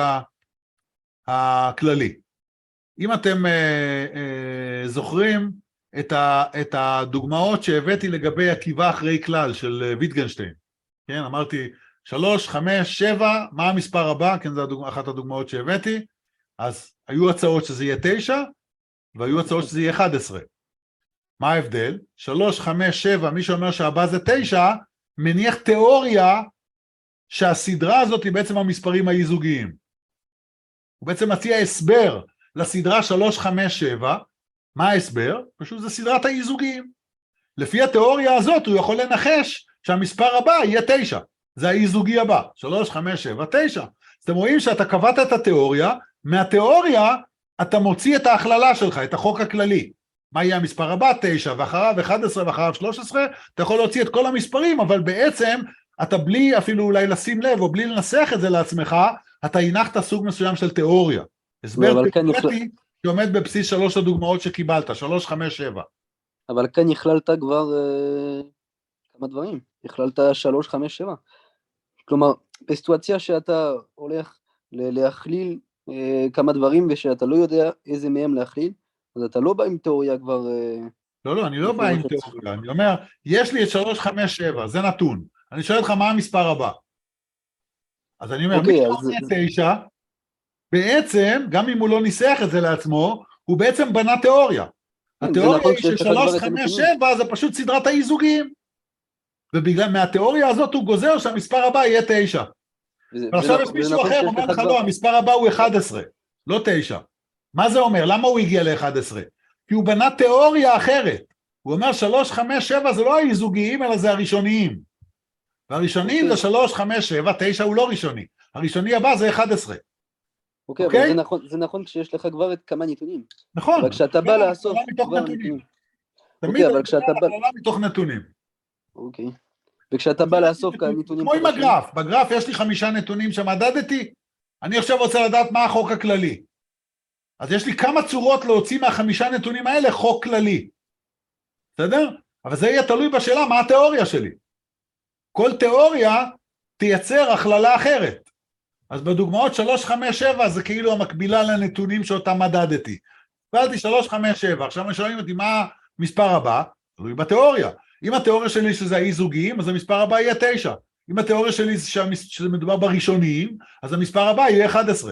הכללי. אם אתם אה, אה, זוכרים את, ה, את הדוגמאות שהבאתי לגבי עקיבה אחרי כלל של ויטגנשטיין, כן, אמרתי, שלוש, חמש, שבע, מה המספר הבא? כן, זו הדוג... אחת הדוגמאות שהבאתי. אז היו הצעות שזה יהיה תשע, והיו הצעות שזה יהיה אחת עשרה. מה ההבדל? שלוש, חמש, שבע, מי שאומר שהבא זה תשע, מניח תיאוריה שהסדרה הזאת היא בעצם המספרים האי-זוגיים. הוא בעצם מציע הסבר לסדרה שלוש, חמש, שבע. מה ההסבר? פשוט זה סדרת האי-זוגיים. לפי התיאוריה הזאת הוא יכול לנחש שהמספר הבא יהיה תשע. זה האי-זוגי הבא, שלוש, חמש, שבע, תשע. אז אתם רואים שאתה קבעת את התיאוריה, מהתיאוריה אתה מוציא את ההכללה שלך, את החוק הכללי. מה יהיה המספר הבא? תשע, ואחריו אחת עשרה, ואחריו שלוש עשרה, אתה יכול להוציא את כל המספרים, אבל בעצם אתה בלי אפילו אולי לשים לב, או בלי לנסח את זה לעצמך, אתה הנחת סוג מסוים של תיאוריה. הסבר תיאורטי שעומד בבסיס שלוש הדוגמאות שקיבלת, שלוש, חמש, שבע.
אבל כאן הכללת כבר אה, כמה דברים, הכללת שלוש, חמש, שבע. כלומר, בסיטואציה שאתה הולך להכליל אה, כמה דברים, ושאתה לא יודע איזה מהם להכליל, אז אתה לא בא עם תיאוריה כבר... אה,
לא, לא, אני לא בא עם תיאוריה, אני אומר, יש לי את שלוש, חמש, שבע, זה נתון. אני שואל אותך מה המספר הבא. אז אני אומר,
אוקיי,
מי
אז...
שעונה תשע, בעצם, גם אם הוא לא ניסח את זה לעצמו, הוא בעצם בנה תיאוריה. התיאוריה היא של שלוש, חמש, שבע, זה פשוט סדרת האי-זוגיים. ובגלל, מהתיאוריה הזאת הוא גוזר שהמספר הבא יהיה תשע. ועכשיו יש מישהו אחר, אומר לך לא, המספר הבא הוא אחת עשרה, לא תשע. מה זה אומר? למה הוא הגיע ל-אחת עשרה? כי הוא בנה תיאוריה אחרת. הוא אומר שלוש, חמש, שבע זה לא האי-זוגיים, אלא זה הראשוניים. והראשוניים זה שלוש, חמש, שבע, תשע הוא לא ראשוני. הראשוני הבא זה אחת עשרה.
אוקיי, אבל זה נכון, זה נכון כשיש לך כבר את כמה נתונים.
נכון.
אבל כשאתה בא לאסוף
כבר נתונים.
תמיד כשאתה בא...
מתוך נתונים.
אוקיי. וכשאתה בא לאסוף כאן נתונים...
כמו עם הגרף, בגרף יש לי חמישה נתונים שמדדתי, אני עכשיו רוצה לדעת מה החוק הכללי. אז יש לי כמה צורות להוציא מהחמישה נתונים האלה חוק כללי. בסדר? אבל זה יהיה תלוי בשאלה מה התיאוריה שלי. כל תיאוריה תייצר הכללה אחרת. אז בדוגמאות שלוש, חמש, שבע זה כאילו המקבילה לנתונים שאותם מדדתי. קבלתי שלוש, חמש, שבע, עכשיו שואלים אותי מה המספר הבא? תלוי בתיאוריה. אם התיאוריה שלי שזה האי-זוגיים, אז המספר הבא יהיה תשע. אם התיאוריה שלי שזה מדובר בראשוניים, אז המספר הבא יהיה אחת עשרה.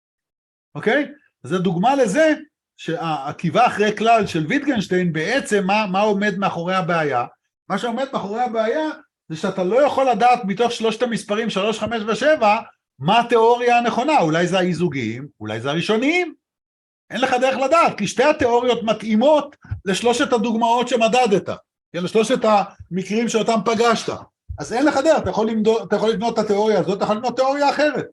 אוקיי? זו דוגמה לזה שהעקיבה אחרי כלל של ויטגנשטיין בעצם מה, מה עומד מאחורי הבעיה. מה שעומד מאחורי הבעיה זה שאתה לא יכול לדעת מתוך שלושת המספרים שלוש, חמש ושבע מה התיאוריה הנכונה. אולי זה האי-זוגיים, אולי זה הראשוניים. אין לך דרך לדעת, כי שתי התיאוריות מתאימות לשלושת הדוגמאות שמדדת. לשלושת המקרים שאותם פגשת. אז אין לך דרך, אתה יכול לבנות, אתה יכול לבנות את התיאוריה הזאת, אתה יכול לבנות תיאוריה אחרת.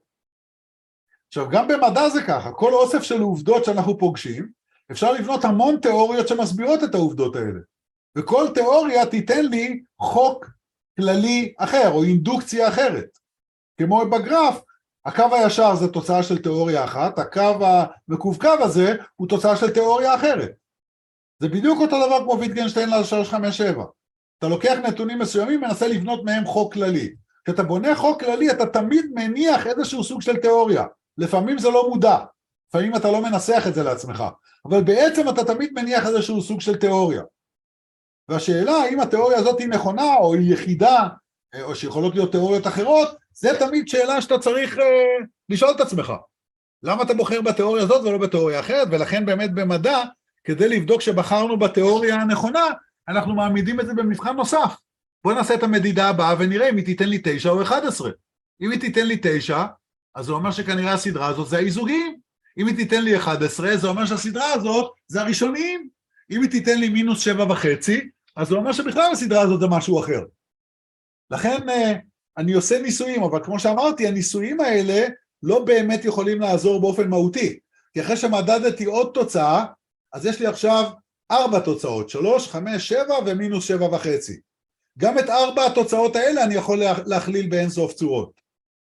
עכשיו, גם במדע זה ככה, כל אוסף של עובדות שאנחנו פוגשים, אפשר לבנות המון תיאוריות שמסבירות את העובדות האלה. וכל תיאוריה תיתן לי חוק כללי אחר, או אינדוקציה אחרת. כמו בגרף, הקו הישר זה תוצאה של תיאוריה אחת, הקו המקווקו הזה הוא תוצאה של תיאוריה אחרת. זה בדיוק אותו דבר כמו ויטגנשטיין ל-שלוש, חמש, שבע. אתה לוקח נתונים מסוימים, מנסה לבנות מהם חוק כללי. כשאתה בונה חוק כללי, אתה תמיד מניח איזשהו סוג של תיאוריה. לפעמים זה לא מודע, לפעמים אתה לא מנסח את זה לעצמך, אבל בעצם אתה תמיד מניח איזשהו סוג של תיאוריה. והשאלה האם התיאוריה הזאת היא נכונה או היא יחידה, או שיכולות להיות תיאוריות אחרות, זה תמיד שאלה שאתה צריך אה, לשאול את עצמך. למה אתה בוחר בתיאוריה הזאת ולא בתיאוריה אחרת? ולכן באמת במדע, כדי לבדוק שבחרנו בתיאוריה הנכונה, אנחנו מעמידים את זה במבחן נוסף. בואו נעשה את המדידה הבאה ונראה אם היא תיתן לי תשע או אחת עשרה. אם היא תיתן לי תשע, אז זה אומר שכנראה הסדרה הזאת זה האיזוגיים. אם היא תיתן לי אחת עשרה, זה אומר שהסדרה הזאת זה הראשוניים. אם היא תיתן לי מינוס שבע וחצי, אז זה אומר שבכלל הסדרה הזאת זה משהו אחר. לכן אני עושה ניסויים, אבל כמו שאמרתי, הניסויים האלה לא באמת יכולים לעזור באופן מהותי. כי אחרי שמדדתי עוד תוצאה, אז יש לי עכשיו ארבע תוצאות, שלוש, חמש, שבע ומינוס שבע וחצי. גם את ארבע התוצאות האלה אני יכול להכליל באינסוף צורות.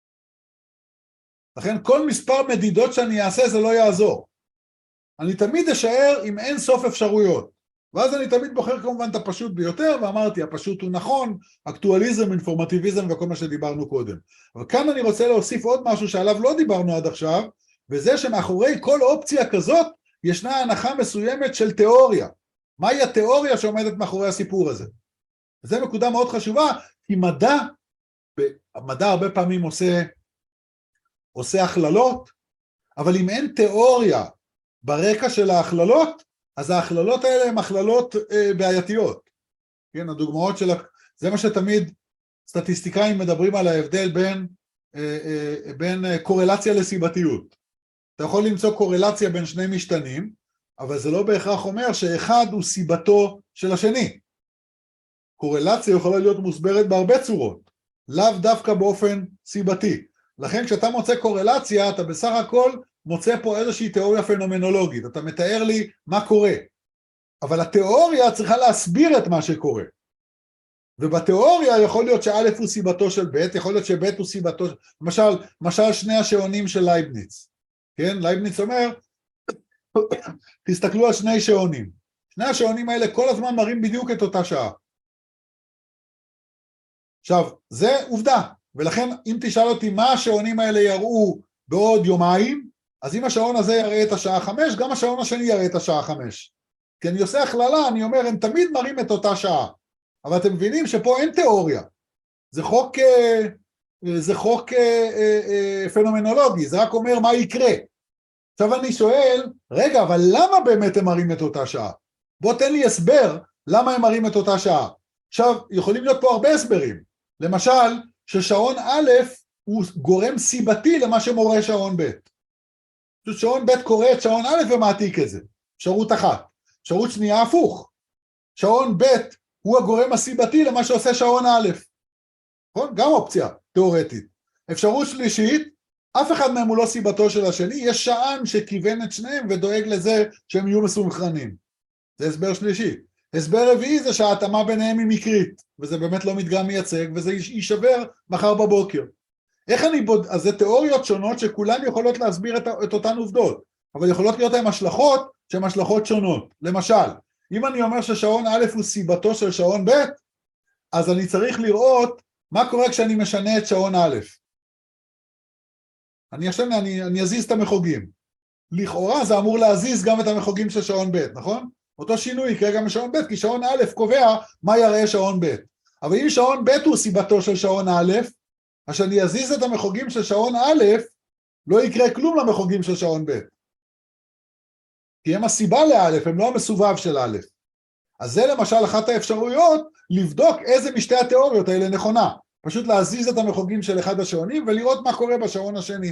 לכן כל מספר מדידות שאני אעשה זה לא יעזור. אני תמיד אשאר עם אינסוף אפשרויות. ואז אני תמיד בוחר כמובן את הפשוט ביותר, ואמרתי, הפשוט הוא נכון, אקטואליזם, אינפורמטיביזם וכל מה שדיברנו קודם. אבל כאן אני רוצה להוסיף עוד משהו שעליו לא דיברנו עד עכשיו, וזה שמאחורי כל אופציה כזאת, ישנה הנחה מסוימת של תיאוריה. מהי התיאוריה שעומדת מאחורי הסיפור הזה? וזו נקודה מאוד חשובה, כי מדע, המדע הרבה פעמים עושה, עושה הכללות, אבל אם אין תיאוריה ברקע של ההכללות, אז ההכללות האלה הן הכללות אה, בעייתיות. כן, הדוגמאות של, זה מה שתמיד סטטיסטיקאים מדברים על ההבדל בין, אה, אה, בין אה, קורלציה לסיבתיות. אתה יכול למצוא קורלציה בין שני משתנים, אבל זה לא בהכרח אומר שאחד הוא סיבתו של השני. קורלציה יכולה להיות מוסברת בהרבה צורות, לאו דווקא באופן סיבתי. לכן כשאתה מוצא קורלציה, אתה בסך הכל מוצא פה איזושהי תיאוריה פנומנולוגית, אתה מתאר לי מה קורה. אבל התיאוריה צריכה להסביר את מה שקורה. ובתיאוריה יכול להיות שא' הוא סיבתו של ב', יכול להיות שב' הוא סיבתו, למשל, למשל שני השעונים של לייבניץ. כן, לייבניץ אומר, תסתכלו על שני שעונים. שני השעונים האלה כל הזמן מראים בדיוק את אותה שעה. עכשיו, זה עובדה, ולכן אם תשאל אותי מה השעונים האלה יראו בעוד יומיים, אז אם השעון הזה יראה את השעה חמש, גם השעון השני יראה את השעה חמש. כי אני עושה הכללה, אני אומר, הם תמיד מראים את אותה שעה. אבל אתם מבינים שפה אין תיאוריה. זה חוק, זה חוק פנומנולוגי, זה רק אומר מה יקרה. עכשיו אני שואל, רגע, אבל למה באמת הם מראים את אותה שעה? בוא תן לי הסבר למה הם מראים את אותה שעה. עכשיו, יכולים להיות פה הרבה הסברים. למשל, ששעון א' הוא גורם סיבתי למה שמורה שעון ב'. שעון ב' קורא את שעון א' ומעתיק את זה. אפשרות אחת. אפשרות שנייה הפוך. שעון ב' הוא הגורם הסיבתי למה שעושה שעון א'. גם אופציה תיאורטית. אפשרות שלישית, אף אחד מהם הוא לא סיבתו של השני, יש שען שכיוון את שניהם ודואג לזה שהם יהיו מסונכרנים. זה הסבר שלישי. הסבר רביעי זה שההתאמה ביניהם היא מקרית, וזה באמת לא מדגם מייצג, וזה יישבר מחר בבוקר. איך אני בוד... אז זה תיאוריות שונות שכולן יכולות להסביר את, את אותן עובדות, אבל יכולות להיות להם השלכות שהן השלכות שונות. למשל, אם אני אומר ששעון א' הוא סיבתו של שעון ב', אז אני צריך לראות מה קורה כשאני משנה את שעון א'. אני, אשנה, אני, אני אזיז את המחוגים. לכאורה זה אמור להזיז גם את המחוגים של שעון ב', נכון? אותו שינוי יקרה גם בשעון ב', כי שעון א' קובע מה יראה שעון ב'. אבל אם שעון ב' הוא סיבתו של שעון א', אז שאני אזיז את המחוגים של שעון א', לא יקרה כלום למחוגים של שעון ב'. כי הם הסיבה לא', הם לא המסובב של א'. אז זה למשל אחת האפשרויות, לבדוק איזה משתי התיאוריות האלה נכונה. פשוט להזיז את המחוגים של אחד השעונים, ולראות מה קורה בשעון השני.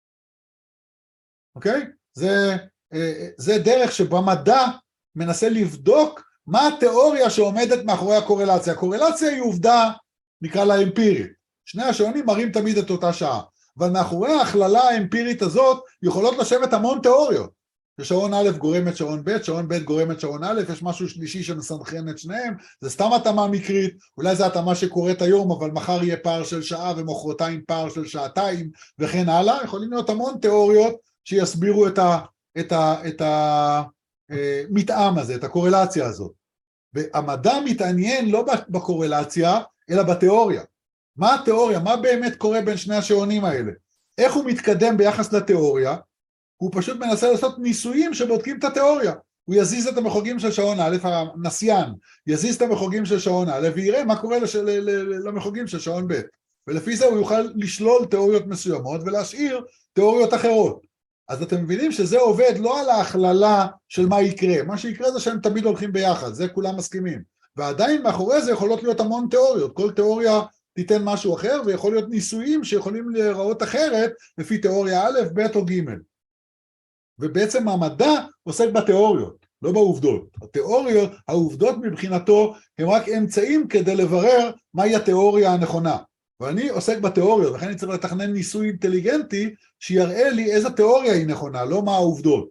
אוקיי? זה, זה דרך שבמדע מנסה לבדוק מה התיאוריה שעומדת מאחורי הקורלציה. הקורלציה היא עובדה, נקרא לה אמפירית. שני השעונים מראים תמיד את אותה שעה. אבל מאחורי ההכללה האמפירית הזאת, יכולות לשבת המון תיאוריות. ששעון א' גורם את שעון ב', שעון ב' גורם את שעון א', יש משהו שלישי שמסנכרן את שניהם, זה סתם התאמה מקרית, אולי זה התאמה שקורית היום, אבל מחר יהיה פער של שעה ומחרתיים פער של שעתיים וכן הלאה. יכולים להיות המון תיאוריות שיסבירו את ה, את ה, את המתאם הזה, את הקורלציה הזאת. והמדע מתעניין לא בקורלציה, אלא בתיאוריה. מה התיאוריה? מה באמת קורה בין שני השעונים האלה? איך הוא מתקדם ביחס לתיאוריה? הוא פשוט מנסה לעשות ניסויים שבודקים את התיאוריה. הוא יזיז את המחוגים של שעון א', הנסיין, יזיז את המחוגים של שעון א', ויראה מה קורה לש... למחוגים של שעון ב', ולפי זה הוא יוכל לשלול תיאוריות מסוימות ולהשאיר תיאוריות אחרות. אז אתם מבינים שזה עובד לא על ההכללה של מה יקרה, מה שיקרה זה שהם תמיד הולכים ביחד, זה כולם מסכימים, ועדיין מאחורי זה יכולות להיות המון תיאוריות, כל תיאוריה תיתן משהו אחר, ויכול להיות ניסויים שיכולים להיראות אחרת לפי תיאוריה א', ב' או ג'. ובעצם המדע עוסק בתיאוריות, לא בעובדות. התיאוריות, העובדות מבחינתו הם רק אמצעים כדי לברר מהי התיאוריה הנכונה. ואני עוסק בתיאוריות, לכן אני צריך לתכנן ניסוי אינטליגנטי שיראה לי איזה תיאוריה היא נכונה, לא מה העובדות.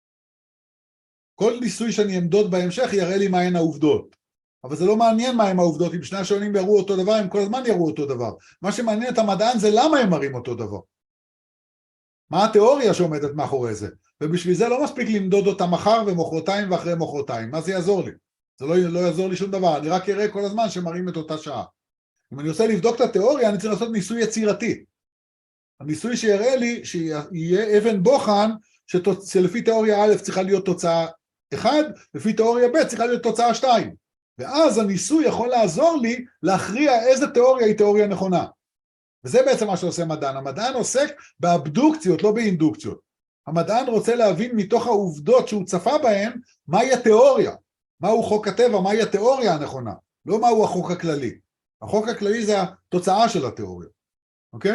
כל ניסוי שאני אמדוד בהמשך יראה לי מהן העובדות. אבל זה לא מעניין מה הם העובדות, אם שני השעונים יראו אותו דבר, הם כל הזמן יראו אותו דבר. מה שמעניין את המדען זה למה הם מראים אותו דבר. מה התיאוריה שעומדת מאחורי זה? ובשביל זה לא מספיק למדוד אותה מחר ומחרתיים ואחרי מחרתיים. מה זה יעזור לי? זה לא, לא יעזור לי שום דבר, אני רק אראה כל הזמן שמראים את אותה שעה. אם אני רוצה לבדוק את התיאוריה, אני צריך לעשות ניסוי יצירתי. הניסוי שיראה לי שיהיה אבן בוחן, שלפי תיאוריה א' צריכה להיות תוצאה אחת, לפי תיאוריה ב' צריכה להיות תוצאה שתיים. ואז הניסוי יכול לעזור לי להכריע איזה תיאוריה היא תיאוריה נכונה. וזה בעצם מה שעושה מדען. המדען עוסק באבדוקציות, לא באינדוקציות. המדען רוצה להבין מתוך העובדות שהוא צפה בהן, מהי התיאוריה, מהו חוק הטבע, מהי התיאוריה הנכונה, לא מהו החוק הכללי. החוק הכללי זה התוצאה של התיאוריה, אוקיי?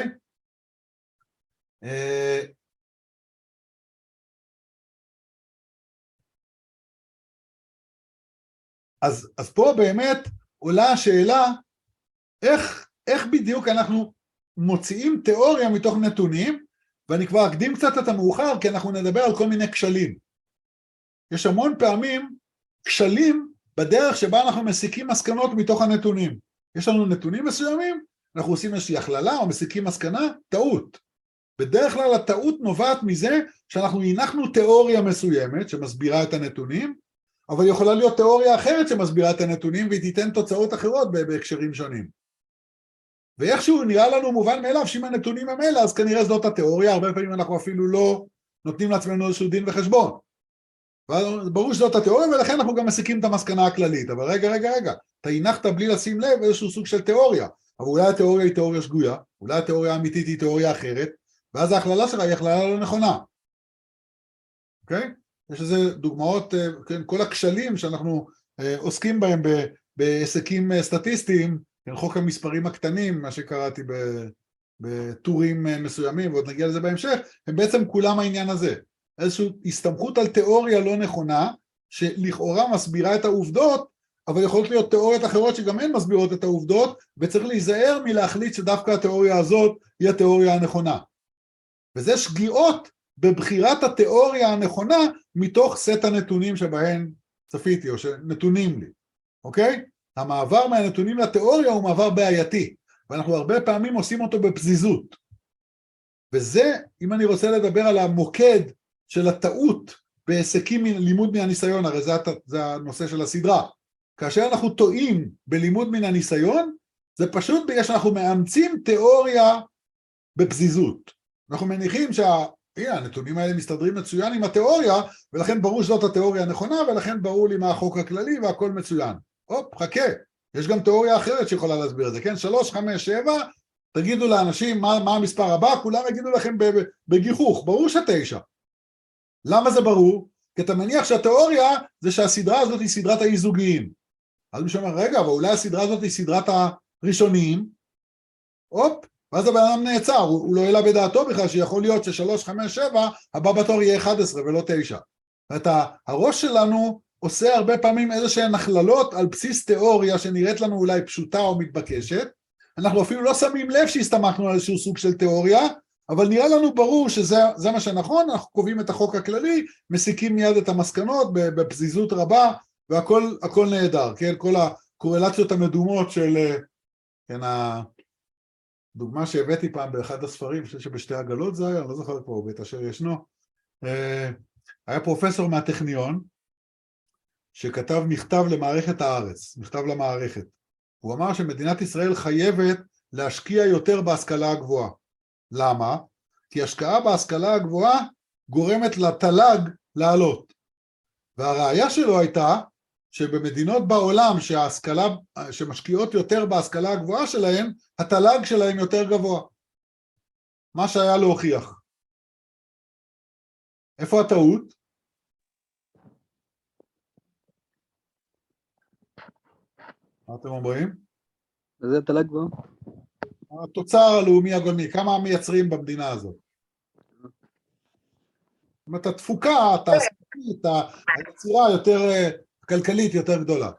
אז, אז פה באמת עולה השאלה, איך, איך בדיוק אנחנו מוציאים תיאוריה מתוך נתונים, ואני כבר אקדים קצת את המאוחר, כי אנחנו נדבר על כל מיני כשלים. יש המון פעמים כשלים בדרך שבה אנחנו מסיקים מסקנות מתוך הנתונים. יש לנו נתונים מסוימים, אנחנו עושים איזושהי הכללה או מסיקים מסקנה, טעות. בדרך כלל הטעות נובעת מזה שאנחנו הנחנו תיאוריה מסוימת שמסבירה את הנתונים, אבל יכולה להיות תיאוריה אחרת שמסבירה את הנתונים והיא תיתן תוצאות אחרות בהקשרים שונים. ואיכשהו נראה לנו מובן מאליו שאם הנתונים הם אלה, אז כנראה זאת התיאוריה, הרבה פעמים אנחנו אפילו לא נותנים לעצמנו איזשהו דין וחשבון. ברור שזאת התיאוריה, ולכן אנחנו גם מסיקים את המסקנה הכללית. אבל רגע, רגע, רגע, אתה הנחת בלי לשים לב איזשהו סוג של תיאוריה, אבל אולי התיאוריה היא תיאוריה שגויה, אולי התיאוריה האמיתית היא תיאוריה אחרת, ואז ההכללה שלה היא הכללה לא נכונה. אוקיי? יש איזה דוגמאות, כן, כל הכשלים שאנחנו עוסקים בהם בעסקים סטטיסטיים, חוק המספרים הקטנים, מה שקראתי בטורים מסוימים, ועוד נגיע לזה בהמשך, הם בעצם כולם העניין הזה. איזושהי הסתמכות על תיאוריה לא נכונה, שלכאורה מסבירה את העובדות, אבל יכולות להיות תיאוריות אחרות שגם הן מסבירות את העובדות, וצריך להיזהר מלהחליט שדווקא התיאוריה הזאת היא התיאוריה הנכונה. וזה שגיאות בבחירת התיאוריה הנכונה, מתוך סט הנתונים שבהן צפיתי, או שנתונים לי. אוקיי? המעבר מהנתונים לתיאוריה הוא מעבר בעייתי, ואנחנו הרבה פעמים עושים אותו בפזיזות. וזה, אם אני רוצה לדבר על המוקד של הטעות בעסקים לימוד מן הניסיון, הרי זה, זה הנושא של הסדרה. כאשר אנחנו טועים בלימוד מן הניסיון, זה פשוט בגלל שאנחנו מאמצים תיאוריה בפזיזות. אנחנו מניחים שה... הנה, הנתונים האלה מסתדרים מצוין עם התיאוריה, ולכן ברור שזאת התיאוריה הנכונה, ולכן ברור לי מה החוק הכללי והכל מצוין. הופ, חכה, יש גם תיאוריה אחרת שיכולה להסביר את זה, כן? שלוש, חמש, שבע, תגידו לאנשים מה, מה המספר הבא, כולם יגידו לכם בגיחוך, ברור שתשע. למה זה ברור? כי אתה מניח שהתיאוריה זה שהסדרה הזאת היא סדרת האי-זוגיים. אז מישהו אומר, רגע, אבל אולי הסדרה הזאת היא סדרת הראשונים, הופ, ואז הבן אדם נעצר, הוא, הוא לא העלה בדעתו בכלל שיכול להיות ששלוש, חמש, שבע, הבא בתור יהיה אחת עשרה ולא תשע. ואת הראש שלנו עושה הרבה פעמים איזושהי הכללות על בסיס תיאוריה שנראית לנו אולי פשוטה או מתבקשת, אנחנו אפילו לא שמים לב שהסתמכנו על איזשהו סוג של תיאוריה, אבל נראה לנו ברור שזה מה שנכון, אנחנו קובעים את החוק הכללי, מסיקים מיד את המסקנות בפזיזות רבה, והכל הכל נהדר, כן? כל הקורלציות המדומות של, כן, הדוגמה שהבאתי פעם באחד הספרים, אני חושב שבשתי עגלות זה היה, אני לא זוכר פה, בית אשר ישנו, היה פרופסור מהטכניון, שכתב מכתב למערכת הארץ, מכתב למערכת. הוא אמר שמדינת ישראל חייבת להשקיע יותר בהשכלה הגבוהה. למה? כי השקעה בהשכלה הגבוהה גורמת לתל"ג לעלות. והראיה שלו הייתה שבמדינות בעולם שההשכלה, שמשקיעות יותר בהשכלה הגבוהה שלהם, התל"ג שלהם יותר גבוה. מה שהיה להוכיח. איפה הטעות? מה אתם אומרים?
וזה התל"ג גבוה.
התוצר הלאומי הגולמי, כמה מייצרים במדינה הזאת? זאת אומרת, התפוקה, התעסקית, היצירה יותר כלכלית, יותר גדולה.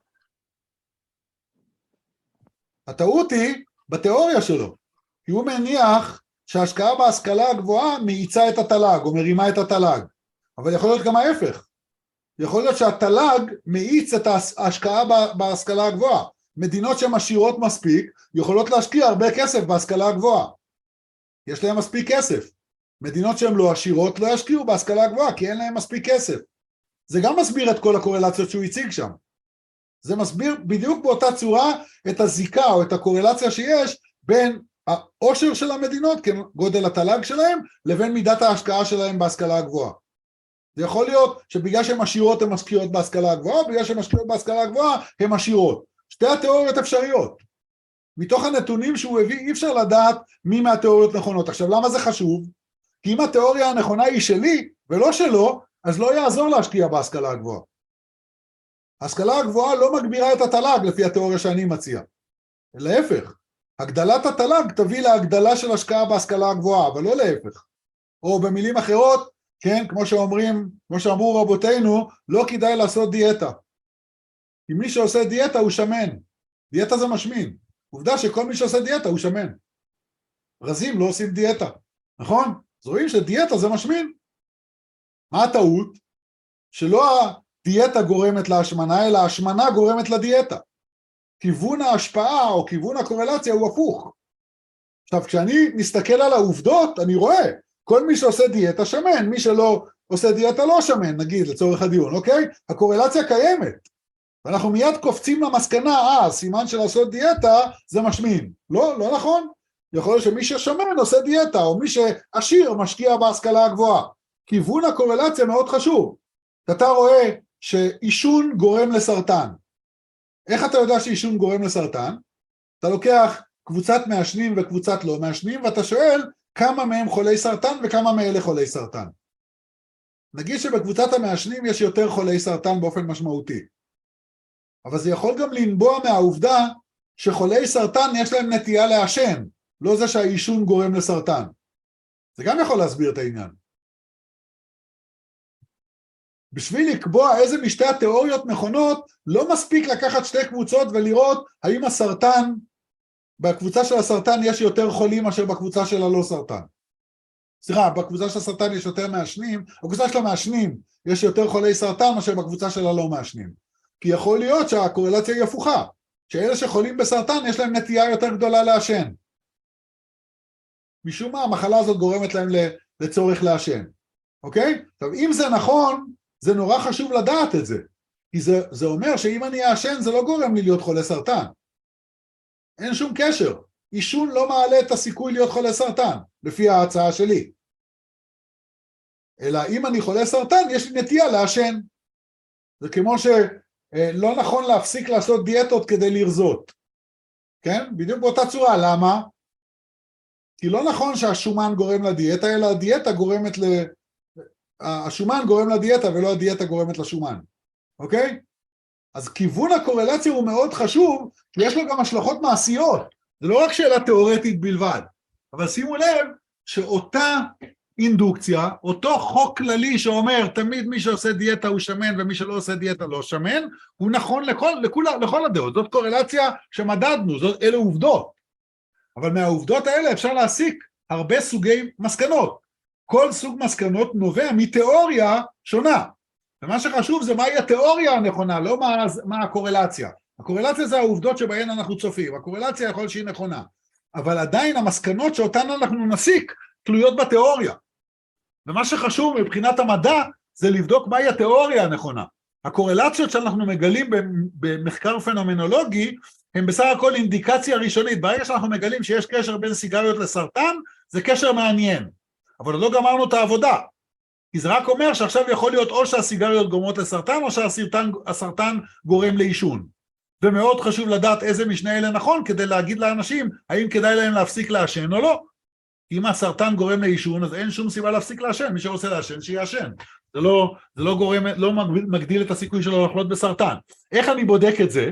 הטעות היא בתיאוריה שלו, כי הוא מניח שההשקעה בהשכלה הגבוהה מאיצה את התל"ג, או מרימה את התל"ג. אבל יכול להיות גם ההפך. יכול להיות שהתל"ג מאיץ את ההשקעה בהשכלה הגבוהה. מדינות שהן עשירות מספיק, יכולות להשקיע הרבה כסף בהשכלה הגבוהה. יש להם מספיק כסף. מדינות שהן לא עשירות לא ישקיעו בהשכלה הגבוהה, כי אין להם מספיק כסף. זה גם מסביר את כל הקורלציות שהוא הציג שם. זה מסביר בדיוק באותה צורה את הזיקה או את הקורלציה שיש בין העושר של המדינות, כגודל התל"ג שלהם, לבין מידת ההשקעה שלהם בהשכלה הגבוהה. זה יכול להיות שבגלל שהן עשירות הן משקיעות בהשכלה הגבוהה, בגלל שהן משקיעות בהשכלה הגבוהה הן עשירות. שתי התיאוריות אפשריות. מתוך הנתונים שהוא הביא אי אפשר לדעת מי מהתיאוריות נכונות. עכשיו למה זה חשוב? כי אם התיאוריה הנכונה היא שלי ולא שלו, אז לא יעזור להשקיע בהשכלה הגבוהה. ההשכלה הגבוהה לא מגבירה את התל"ג לפי התיאוריה שאני מציע. להפך, הגדלת התל"ג תביא להגדלה של השקעה בהשכלה הגבוהה, אבל לא להפך. או במילים אחרות, כן, כמו שאומרים, כמו שאמרו רבותינו, לא כדאי לעשות דיאטה. כי מי שעושה דיאטה הוא שמן. דיאטה זה משמין. עובדה שכל מי שעושה דיאטה הוא שמן. רזים לא עושים דיאטה, נכון? אז רואים שדיאטה זה משמין. מה הטעות? שלא הדיאטה גורמת להשמנה, אלא ההשמנה גורמת לדיאטה. כיוון ההשפעה או כיוון הקורלציה הוא הפוך. עכשיו, כשאני מסתכל על העובדות, אני רואה, כל מי שעושה דיאטה שמן, מי שלא עושה דיאטה לא שמן, נגיד, לצורך הדיון, אוקיי? הקורלציה קיימת. ואנחנו מיד קופצים למסקנה, אה, סימן של לעשות דיאטה זה משמין. לא, לא נכון. יכול להיות שמי ששמן עושה דיאטה, או מי שעשיר משקיע בהשכלה הגבוהה. כיוון הקורלציה מאוד חשוב. אתה רואה שעישון גורם לסרטן. איך אתה יודע שעישון גורם לסרטן? אתה לוקח קבוצת מעשנים וקבוצת לא מעשנים, ואתה שואל כמה מהם חולי סרטן וכמה מאלה חולי סרטן. נגיד שבקבוצת המעשנים יש יותר חולי סרטן באופן משמעותי. אבל זה יכול גם לנבוע מהעובדה שחולי סרטן יש להם נטייה לעשן, לא זה שהעישון גורם לסרטן. זה גם יכול להסביר את העניין. בשביל לקבוע איזה משתי התיאוריות נכונות, לא מספיק לקחת שתי קבוצות ולראות האם הסרטן, בקבוצה של הסרטן יש יותר חולים מאשר בקבוצה של הלא סרטן. סליחה, בקבוצה של הסרטן יש יותר מעשנים, בקבוצה של המעשנים יש יותר חולי סרטן מאשר בקבוצה של הלא מעשנים. כי יכול להיות שהקורלציה היא הפוכה, שאלה שחולים בסרטן יש להם נטייה יותר גדולה לעשן. משום מה המחלה הזאת גורמת להם לצורך לעשן. אוקיי? טוב, אם זה נכון, זה נורא חשוב לדעת את זה. כי זה, זה אומר שאם אני אעשן זה לא גורם לי להיות חולה סרטן. אין שום קשר. עישון לא מעלה את הסיכוי להיות חולה סרטן, לפי ההצעה שלי. אלא אם אני חולה סרטן, יש לי נטייה לעשן. זה כמו שלא נכון להפסיק לעשות דיאטות כדי לרזות. כן? בדיוק באותה צורה. למה? כי לא נכון שהשומן גורם לדיאטה, אלא הדיאטה גורמת ל... השומן גורם לדיאטה ולא הדיאטה גורמת לשומן. אוקיי? אז כיוון הקורלציה הוא מאוד חשוב, כי יש לו גם השלכות מעשיות. זה לא רק שאלה תיאורטית בלבד, אבל שימו לב שאותה אינדוקציה, אותו חוק כללי שאומר תמיד מי שעושה דיאטה הוא שמן ומי שלא עושה דיאטה לא שמן, הוא נכון לכל, לכל, לכל הדעות. זאת קורלציה שמדדנו, זאת, אלה עובדות. אבל מהעובדות האלה אפשר להסיק הרבה סוגי מסקנות. כל סוג מסקנות נובע מתיאוריה שונה. ומה שחשוב זה מהי התיאוריה הנכונה, לא מה, מה הקורלציה. הקורלציה זה העובדות שבהן אנחנו צופים. הקורלציה יכול שהיא נכונה. אבל עדיין המסקנות שאותן אנחנו נסיק תלויות בתיאוריה. ומה שחשוב מבחינת המדע זה לבדוק מהי התיאוריה הנכונה. הקורלציות שאנחנו מגלים במחקר פנומנולוגי הם בסך הכל אינדיקציה ראשונית. ברגע שאנחנו מגלים שיש קשר בין סיגריות לסרטן, זה קשר מעניין. אבל לא גמרנו את העבודה. כי זה רק אומר שעכשיו יכול להיות או שהסיגריות גורמות לסרטן, או שהסרטן גורם לעישון. ומאוד חשוב לדעת איזה משנה אלה נכון, כדי להגיד לאנשים, האם כדאי להם להפסיק לעשן או לא. אם הסרטן גורם לעישון, אז אין שום סיבה להפסיק לעשן. מי שרוצה לעשן, שיעשן. זה לא, זה לא גורם, לא מגדיל את הסיכוי שלו לחלות בסרטן. איך אני בודק את זה?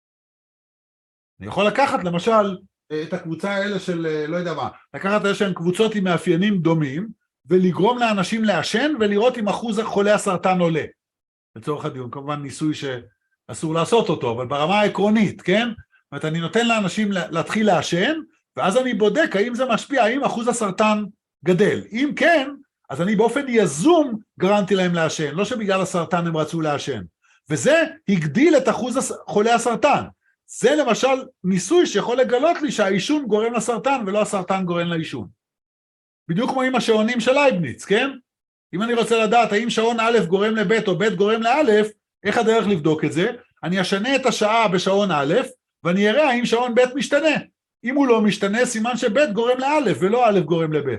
אני יכול לקחת, למשל, את הקבוצה האלה של, לא יודע מה, לקחת איזשהם קבוצות עם מאפיינים דומים, ולגרום לאנשים לעשן, ולראות אם אחוז חולי הסרטן עולה. לצורך הדיון, כמובן ניסוי שאסור לעשות אותו, אבל ברמה העקרונית, כן? זאת אומרת, אני נותן לאנשים להתחיל לעשן, ואז אני בודק האם זה משפיע, האם אחוז הסרטן גדל. אם כן, אז אני באופן יזום גרמתי להם לעשן, לא שבגלל הסרטן הם רצו לעשן. וזה הגדיל את אחוז חולי הסרטן. זה למשל ניסוי שיכול לגלות לי שהעישון גורם לסרטן, ולא הסרטן גורם לעישון. בדיוק כמו עם השעונים של לייבניץ, כן? אם אני רוצה לדעת האם שעון א' גורם לב' או ב' גורם לא', איך הדרך לבדוק את זה? אני אשנה את השעה בשעון א', ואני אראה האם שעון ב' משתנה. אם הוא לא משתנה, סימן שב' גורם לא' ולא א' גורם לב'.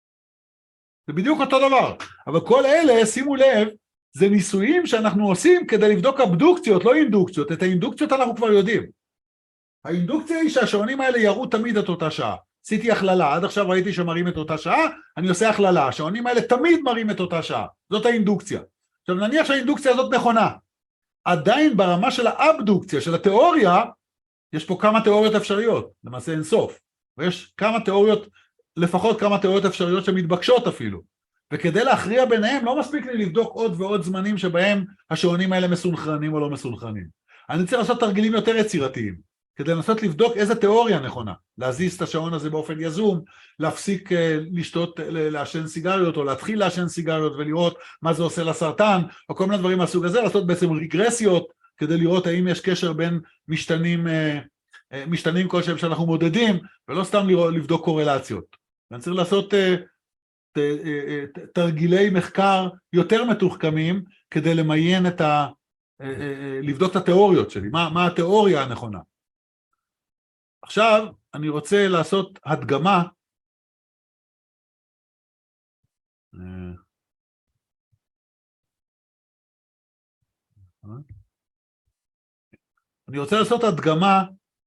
זה בדיוק אותו דבר. אבל כל אלה, שימו לב, זה ניסויים שאנחנו עושים כדי לבדוק אבדוקציות, לא אינדוקציות. את האינדוקציות אנחנו כבר יודעים. האינדוקציה היא שהשעונים האלה יראו תמיד את אותה שעה. עשיתי הכללה, עד עכשיו ראיתי שמראים את אותה שעה, אני עושה הכללה, השעונים האלה תמיד מראים את אותה שעה. זאת האינדוקציה. עכשיו נניח שהאינדוקציה הזאת נכונה. עדיין ברמה של האבדוקציה, של התיאוריה, יש פה כמה תיאוריות אפשריות, למעשה אין סוף. ויש כמה תיאוריות, לפחות כמה תיאוריות אפשריות שמתבקשות אפילו. וכדי להכריע ביניהם, לא מספיק לי לבדוק עוד ועוד זמנים שבהם השעונים האלה מסונכרנים או לא מסונכרנים. אני צריך לעשות תרגילים יותר יצירתיים. כדי לנסות לבדוק איזה תיאוריה נכונה, להזיז את השעון הזה באופן יזום, להפסיק לשתות, לעשן סיגריות, או להתחיל לעשן סיגריות ולראות מה זה עושה לסרטן, או כל מיני דברים מהסוג הזה, לעשות בעצם רגרסיות, כדי לראות האם יש קשר בין משתנים, משתנים כלשהם שאנחנו מודדים, ולא סתם לבדוק קורלציות. אני צריך לעשות תרגילי מחקר יותר מתוחכמים, כדי למיין את ה... לבדוק את התיאוריות שלי, מה, מה התיאוריה הנכונה. עכשיו אני רוצה לעשות הדגמה, אני רוצה לעשות הדגמה,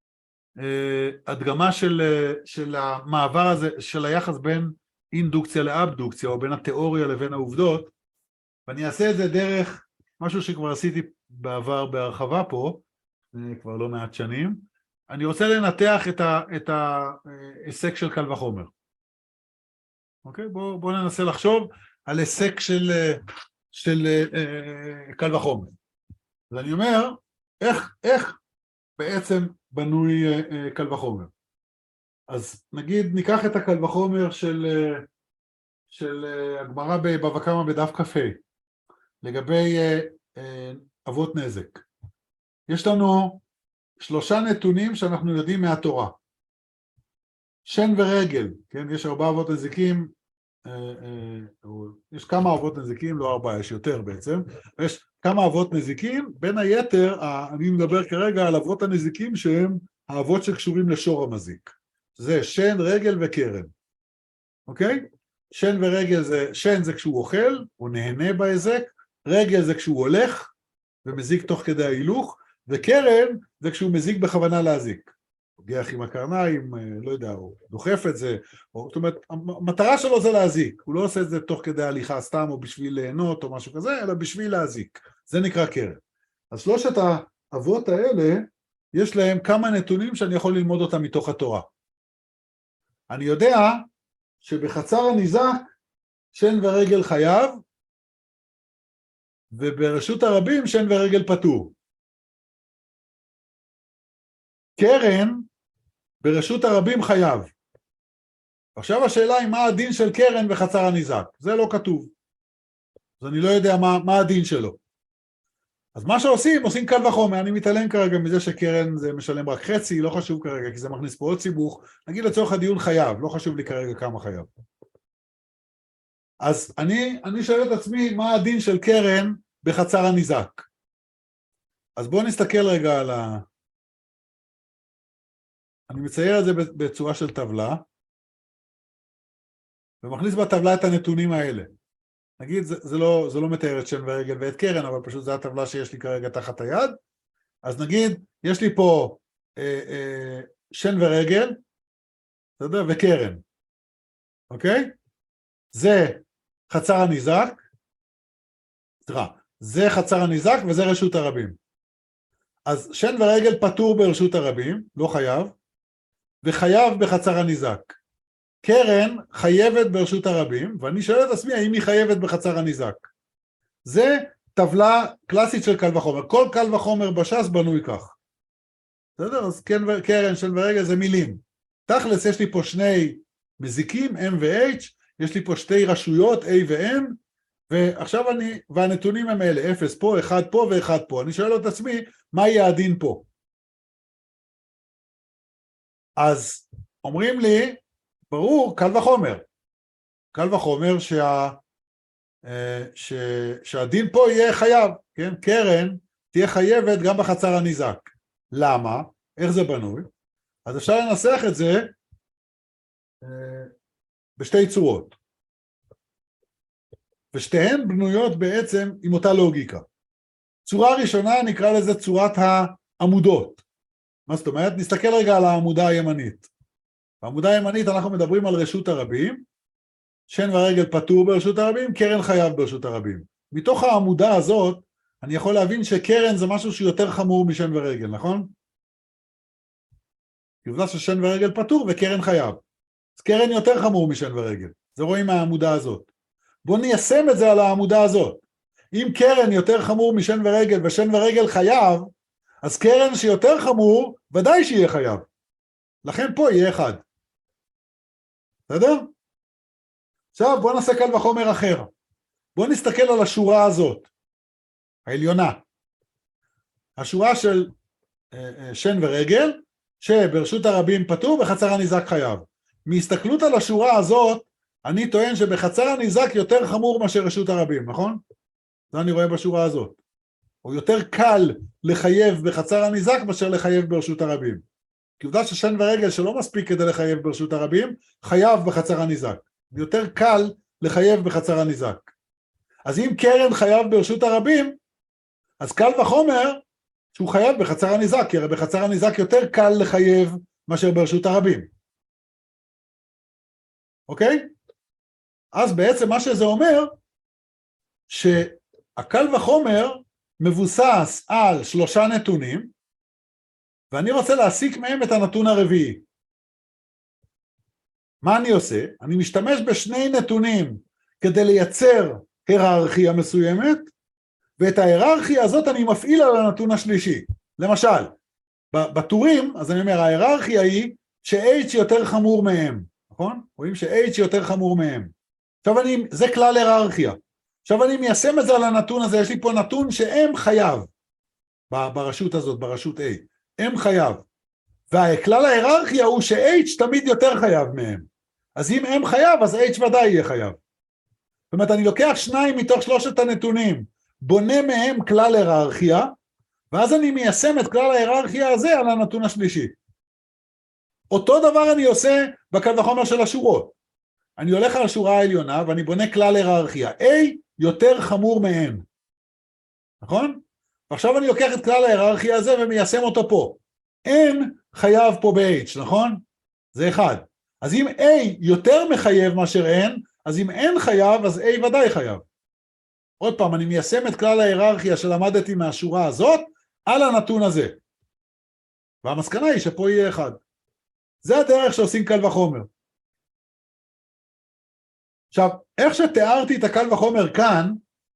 הדגמה של, של המעבר הזה, של היחס בין אינדוקציה לאבדוקציה, או בין התיאוריה לבין העובדות, ואני אעשה את זה דרך משהו שכבר עשיתי בעבר בהרחבה פה, כבר לא מעט שנים. אני רוצה לנתח את ה, את העסק של קל וחומר. אוקיי? בואו בוא ננסה לחשוב על עסק של, של uh, קל וחומר. אז אני אומר, איך, איך בעצם בנוי uh, קל וחומר? אז נגיד, ניקח את הקל וחומר של, uh, של uh, הגמרא בבבא קמא בדף כ"ה, לגבי uh, uh, אבות נזק. יש לנו שלושה נתונים שאנחנו יודעים מהתורה. שן ורגל, כן? יש ארבעה אבות נזיקים, אה, אה, יש כמה אבות נזיקים, לא ארבעה, יש יותר בעצם, יש כמה אבות נזיקים, בין היתר, אני מדבר כרגע על אבות הנזיקים שהם האבות שקשורים לשור המזיק. זה שן, רגל וקרן. אוקיי? שן ורגל זה, שן זה כשהוא אוכל, הוא נהנה בהיזק, רגל זה כשהוא הולך ומזיק תוך כדי ההילוך, וקרן זה כשהוא מזיק בכוונה להזיק. פוגח עם הקרניים, לא יודע, הוא דוחף את זה, או, זאת אומרת, המטרה שלו זה להזיק, הוא לא עושה את זה תוך כדי הליכה סתם, או בשביל ליהנות, או משהו כזה, אלא בשביל להזיק. זה נקרא קרן. אז שלושת האבות האלה, יש להם כמה נתונים שאני יכול ללמוד אותם מתוך התורה. אני יודע שבחצר הניזק, שן ורגל חייב, וברשות הרבים, שן ורגל פטור. קרן ברשות הרבים חייב. עכשיו השאלה היא מה הדין של קרן בחצר הניזק. זה לא כתוב. אז אני לא יודע מה, מה הדין שלו. אז מה שעושים, עושים קל וחומר. אני מתעלם כרגע מזה שקרן זה משלם רק חצי, לא חשוב כרגע, כי זה מכניס פה עוד סיבוך. נגיד לצורך הדיון חייב, לא חשוב לי כרגע כמה חייב. אז אני, אני שואל את עצמי מה הדין של קרן בחצר הניזק. אז בואו נסתכל רגע על ה... אני מצייר את זה בצורה של טבלה, ומכניס בטבלה את הנתונים האלה. נגיד, זה, זה, לא, זה לא מתאר את שן ורגל ואת קרן, אבל פשוט זו הטבלה שיש לי כרגע תחת היד. אז נגיד, יש לי פה אה, אה, שן ורגל, אתה יודע, וקרן, אוקיי? זה חצר הניזק, סליחה, זה חצר הניזק וזה רשות הרבים. אז שן ורגל פטור ברשות הרבים, לא חייב, וחייב בחצר הניזק. קרן חייבת ברשות הרבים, ואני שואל את עצמי האם היא חייבת בחצר הניזק. זה טבלה קלאסית של קל וחומר. כל קל וחומר בש"ס בנוי כך. בסדר? אז קרן, שן ורגל זה מילים. תכלס יש לי פה שני מזיקים, M ו-H, יש לי פה שתי רשויות, A ו-N, ועכשיו אני, והנתונים הם אלה, אפס פה, אחד פה ואחד פה. אני שואל את עצמי, מה יהיה הדין פה? אז אומרים לי, ברור, קל וחומר. קל וחומר שה, ש, שהדין פה יהיה חייב, כן? קרן תהיה חייבת גם בחצר הניזק. למה? איך זה בנוי? אז אפשר לנסח את זה בשתי צורות. ושתיהן בנויות בעצם עם אותה לוגיקה. צורה ראשונה נקרא לזה צורת העמודות. מה זאת אומרת? נסתכל רגע על העמודה הימנית. בעמודה הימנית אנחנו מדברים על רשות הרבים, שן ורגל פטור ברשות הרבים, קרן חייב ברשות הרבים. מתוך העמודה הזאת אני יכול להבין שקרן זה משהו שיותר חמור משן ורגל, נכון? עובדה ששן ורגל פטור וקרן חייב. אז קרן יותר חמור משן ורגל. זה רואים מהעמודה הזאת. בואו ניישם את זה על העמודה הזאת. אם קרן יותר חמור משן ורגל ושן ורגל חייב, אז קרן שיותר חמור ודאי שיהיה חייב. לכן פה יהיה אחד. בסדר? עכשיו בואו נעשה קל וחומר אחר. בואו נסתכל על השורה הזאת, העליונה. השורה של שן ורגל, שברשות הרבים פטור, בחצר הניזק חייב. מהסתכלות על השורה הזאת, אני טוען שבחצר הניזק יותר חמור מאשר רשות הרבים, נכון? זה אני רואה בשורה הזאת. או יותר קל לחייב בחצר הניזק מאשר לחייב ברשות הרבים. כי עובדה ששן ורגל שלא מספיק כדי לחייב ברשות הרבים, חייב בחצר הניזק. יותר קל לחייב בחצר הניזק. אז אם קרן חייב ברשות הרבים, אז קל וחומר שהוא חייב בחצר הניזק, כי הרי בחצר הניזק יותר קל לחייב מאשר ברשות הרבים. אוקיי? אז בעצם מה שזה אומר, שהקל וחומר מבוסס על שלושה נתונים, ואני רוצה להסיק מהם את הנתון הרביעי. מה אני עושה? אני משתמש בשני נתונים כדי לייצר היררכיה מסוימת, ואת ההיררכיה הזאת אני מפעיל על הנתון השלישי. למשל, בטורים, אז אני אומר, ההיררכיה היא ש-H יותר חמור מהם, נכון? רואים ש-H יותר חמור מהם. עכשיו אני, זה כלל היררכיה. עכשיו אני מיישם את זה על הנתון הזה, יש לי פה נתון ש-M חייב, ברשות הזאת, ברשות A. M חייב. והכלל ההיררכיה הוא ש-H תמיד יותר חייב מהם. אז אם M חייב, אז H ודאי יהיה חייב. זאת אומרת, אני לוקח שניים מתוך שלושת הנתונים, בונה מהם כלל היררכיה, ואז אני מיישם את כלל ההיררכיה הזה על הנתון השלישי. אותו דבר אני עושה בקל וחומר של השורות. אני הולך על השורה העליונה, ואני בונה כלל היררכיה. A יותר חמור מ-N. נכון? ועכשיו אני לוקח את כלל ההיררכיה הזה ומיישם אותו פה. N חייב פה ב-H, נכון? זה אחד. אז אם A יותר מחייב מאשר N, אז אם N חייב, אז A ודאי חייב. עוד פעם, אני מיישם את כלל ההיררכיה שלמדתי מהשורה הזאת, על הנתון הזה. והמסקנה היא שפה יהיה אחד. זה הדרך שעושים קל וחומר. עכשיו, איך שתיארתי את הקל וחומר כאן,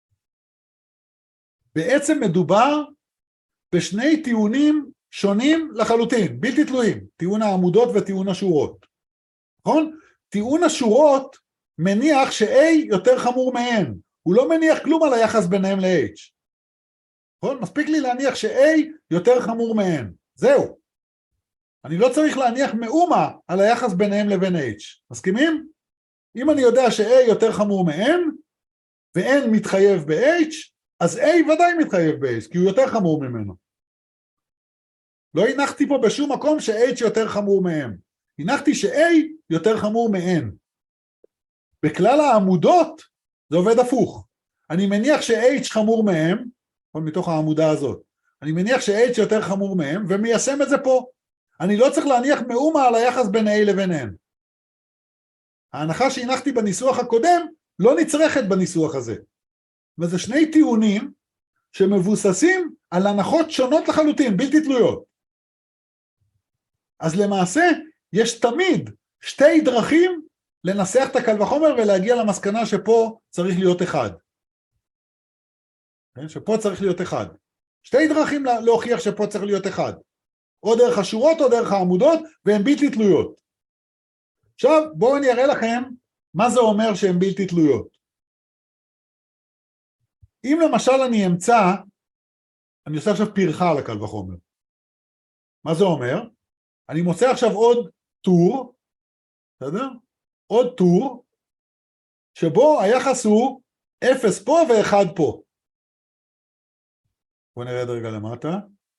בעצם מדובר בשני טיעונים שונים לחלוטין, בלתי תלויים, טיעון העמודות וטיעון השורות. נכון? טיעון השורות מניח ש-A יותר חמור מ-N, הוא לא מניח כלום על היחס ביניהם ל-H. נכון? מספיק לי להניח ש-A יותר חמור מ-N, זהו. אני לא צריך להניח מאומה על היחס ביניהם לבין H. מסכימים? אם אני יודע ש-A יותר חמור מ-N, ו-N מתחייב ב-H, אז A ודאי מתחייב ב-H, כי הוא יותר חמור ממנו. לא הנחתי פה בשום מקום ש-H יותר חמור מהם. הנחתי ש-A יותר חמור מ-N. בכלל העמודות, זה עובד הפוך. אני מניח ש-H חמור מהם, מתוך העמודה הזאת, אני מניח ש-H יותר חמור מהם, ומיישם את זה פה. אני לא צריך להניח מאומה על היחס בין A לבין N. ההנחה שהנחתי בניסוח הקודם, לא נצרכת בניסוח הזה. וזה שני טיעונים שמבוססים על הנחות שונות לחלוטין, בלתי תלויות. אז למעשה, יש תמיד שתי דרכים לנסח את הקל וחומר ולהגיע למסקנה שפה צריך להיות אחד. שפה צריך להיות אחד. שתי דרכים להוכיח שפה צריך להיות אחד. או דרך השורות או דרך העמודות, והן בלתי תלויות. עכשיו, בואו אני אראה לכם מה זה אומר שהן בלתי תלויות. אם למשל אני אמצא, אני עושה עכשיו פרחה על הקל וחומר. מה זה אומר? אני מוצא עכשיו עוד טור, בסדר? עוד טור, שבו היחס הוא אפס פה ואחד פה. בואו נרד רגע למטה.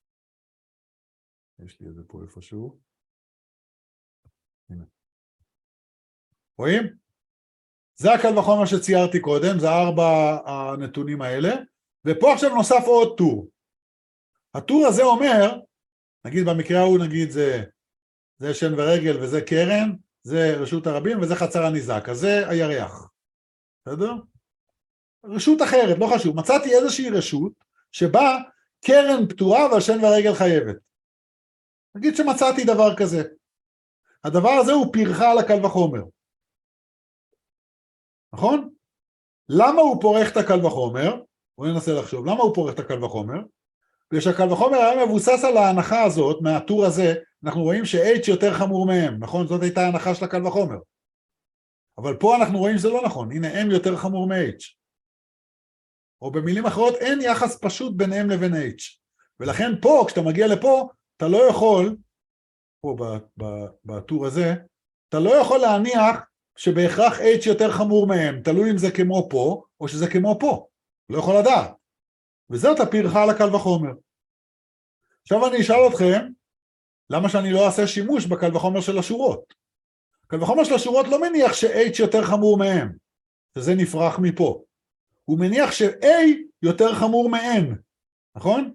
יש לי את זה פה איפשהו. הנה. רואים? זה הקל וחומר שציירתי קודם, זה ארבע הנתונים האלה, ופה עכשיו נוסף עוד טור. הטור הזה אומר, נגיד במקרה ההוא, נגיד זה, זה שן ורגל וזה קרן, זה רשות הרבים וזה חצר הניזק, אז זה הירח. בסדר? רשות אחרת, לא חשוב. מצאתי איזושהי רשות שבה קרן פתורה והשן ורגל חייבת. נגיד שמצאתי דבר כזה. הדבר הזה הוא פרחה על הקל וחומר. נכון? למה הוא פורח את הקל וחומר? בואו ננסה לחשוב. למה הוא פורח את הקל וחומר? בגלל שהקל וחומר היה מבוסס על ההנחה הזאת, מהטור הזה, אנחנו רואים ש-H יותר חמור מהם, נכון? זאת הייתה ההנחה של הקל וחומר. אבל פה אנחנו רואים שזה לא נכון, הנה M יותר חמור מ-H. או במילים אחרות, אין יחס פשוט בין M לבין H. ולכן פה, כשאתה מגיע לפה, אתה לא יכול, פה בטור הזה, אתה לא יכול להניח שבהכרח H יותר חמור מהם, תלוי אם זה כמו פה, או שזה כמו פה. לא יכול לדעת. וזאת הפרחה על הקל וחומר. עכשיו אני אשאל אתכם, למה שאני לא אעשה שימוש בקל וחומר של השורות? קל וחומר של השורות לא מניח ש-H יותר חמור מהם, שזה נפרח מפה. הוא מניח ש-A יותר חמור מ-N, נכון?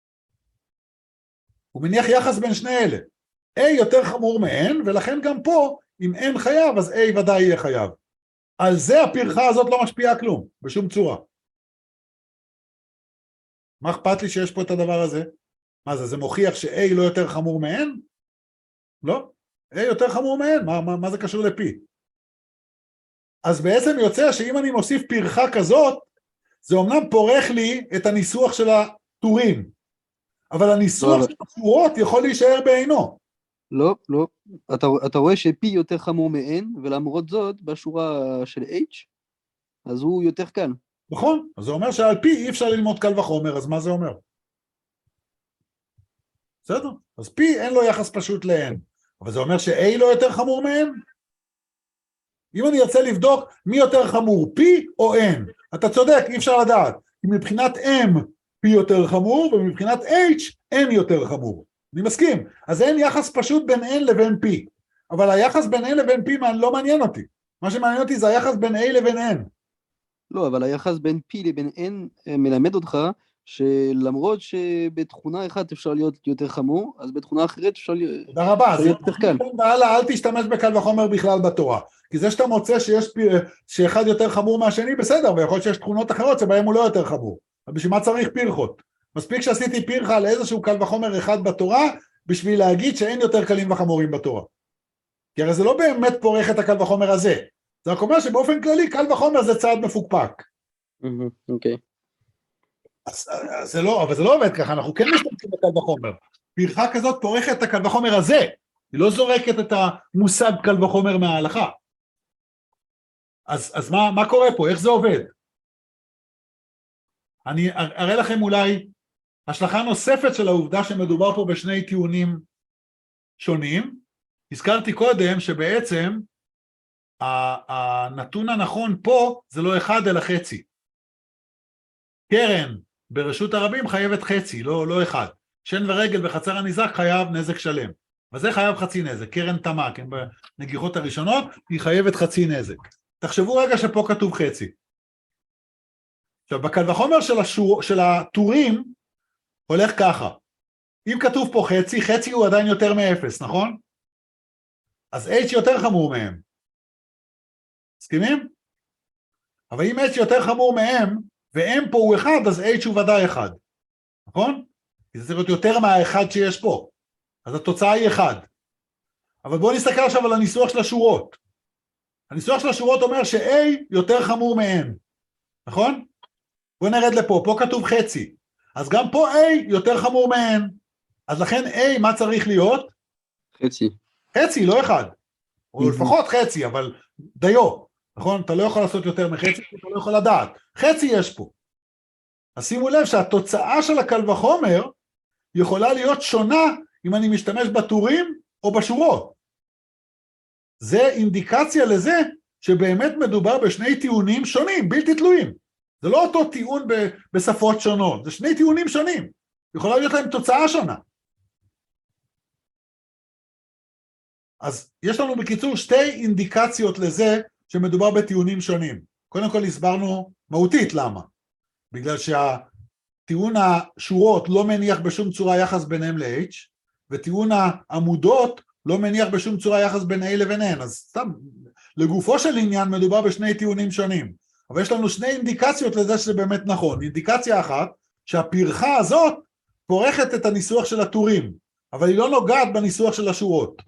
הוא מניח יחס בין שני אלה. A יותר חמור מ-N, ולכן גם פה, אם N חייב, אז A ודאי יהיה חייב. על זה הפרחה הזאת לא משפיעה כלום, בשום צורה. מה אכפת לי שיש פה את הדבר הזה? מה זה, זה מוכיח ש-A לא יותר חמור מ-N? לא. A יותר חמור מ-N, מה, מה, מה זה קשור ל-P? אז בעצם יוצא שאם אני מוסיף פרחה כזאת, זה אומנם פורח לי את הניסוח של הטורים, אבל הניסוח
לא,
של השורות יכול להישאר בעינו.
לא, לא. אתה, אתה רואה ש-P יותר חמור מ-N, ולמרות זאת, בשורה של H, אז הוא יותר קל.
נכון, אז זה אומר שעל P אי אפשר ללמוד קל וחומר, אז מה זה אומר? בסדר? אז P אין לו יחס פשוט ל-N, אבל זה אומר ש-A לא יותר חמור מ-N? אם אני ארצה לבדוק מי יותר חמור, P או N, אתה צודק, אי אפשר לדעת. כי מבחינת M, P יותר חמור, ומבחינת H, N יותר חמור. אני מסכים. אז אין יחס פשוט בין N לבין P. אבל היחס בין N לבין P לא מעניין אותי. מה שמעניין אותי זה היחס בין A לבין N.
לא, אבל היחס בין P לבין N מלמד אותך שלמרות שבתכונה אחת אפשר להיות יותר חמור, אז בתכונה אחרת אפשר להיות
תודה רבה,
להיות יותר קל.
אל תשתמש בקל וחומר בכלל בתורה, כי זה שאתה מוצא שיש, שאחד יותר חמור מהשני, בסדר, ויכול להיות שיש תכונות אחרות שבהם הוא לא יותר חמור. אבל בשביל מה צריך פרחות? מספיק שעשיתי פרחה על איזשהו קל וחומר אחד בתורה, בשביל להגיד שאין יותר קלים וחמורים בתורה. כי הרי זה לא באמת פורח את הקל וחומר הזה. זה רק אומר שבאופן כללי קל וחומר זה צעד מפוקפק.
אוקיי.
אז, אז זה לא, אבל זה לא עובד ככה, אנחנו כן משתמשים בקל וחומר. פרחה כזאת פורחת את הקל וחומר הזה, היא לא זורקת את המושג קל וחומר מההלכה. אז, אז מה, מה קורה פה? איך זה עובד? אני אראה לכם אולי השלכה נוספת של העובדה שמדובר פה בשני טיעונים שונים. הזכרתי קודם שבעצם הנתון הנכון פה זה לא אחד אלא חצי. קרן ברשות הרבים חייבת חצי, לא, לא אחד. שן ורגל בחצר הניזק חייב נזק שלם. וזה חייב חצי נזק. קרן תמה, כן, בנגיחות הראשונות, היא חייבת חצי נזק. תחשבו רגע שפה כתוב חצי. עכשיו, בקל וחומר של, השור, של הטורים הולך ככה. אם כתוב פה חצי, חצי הוא עדיין יותר מאפס, נכון? אז H יותר חמור מהם. מסכימים? אבל אם H יותר חמור מהם, ו-M פה הוא אחד, אז H הוא ודאי אחד. נכון? כי זה צריך להיות יותר מהאחד שיש פה. אז התוצאה היא אחד. אבל בואו נסתכל עכשיו על הניסוח של השורות. הניסוח של השורות אומר ש-A יותר חמור מ-M. נכון? בואו נרד לפה, פה כתוב חצי. אז גם פה A יותר חמור מ-N. אז לכן A, מה צריך להיות?
חצי.
חצי, לא אחד. או לפחות חצי, אבל דיו. נכון? אתה לא יכול לעשות יותר מחצי, אתה לא יכול לדעת. חצי יש פה. אז שימו לב שהתוצאה של הקל וחומר יכולה להיות שונה אם אני משתמש בטורים או בשורות. זה אינדיקציה לזה שבאמת מדובר בשני טיעונים שונים, בלתי תלויים. זה לא אותו טיעון ב- בשפות שונות, זה שני טיעונים שונים. יכולה להיות להם תוצאה שונה. אז יש לנו בקיצור שתי אינדיקציות לזה שמדובר בטיעונים שונים. קודם כל הסברנו מהותית למה. בגלל שהטיעון השורות לא מניח בשום צורה יחס ביניהם ל-H, וטיעון העמודות לא מניח בשום צורה יחס בין A לבין N. אז סתם, לגופו של עניין מדובר בשני טיעונים שונים. אבל יש לנו שני אינדיקציות לזה שזה באמת נכון. אינדיקציה אחת, שהפרחה הזאת פורכת את הניסוח של הטורים, אבל היא לא נוגעת בניסוח של השורות.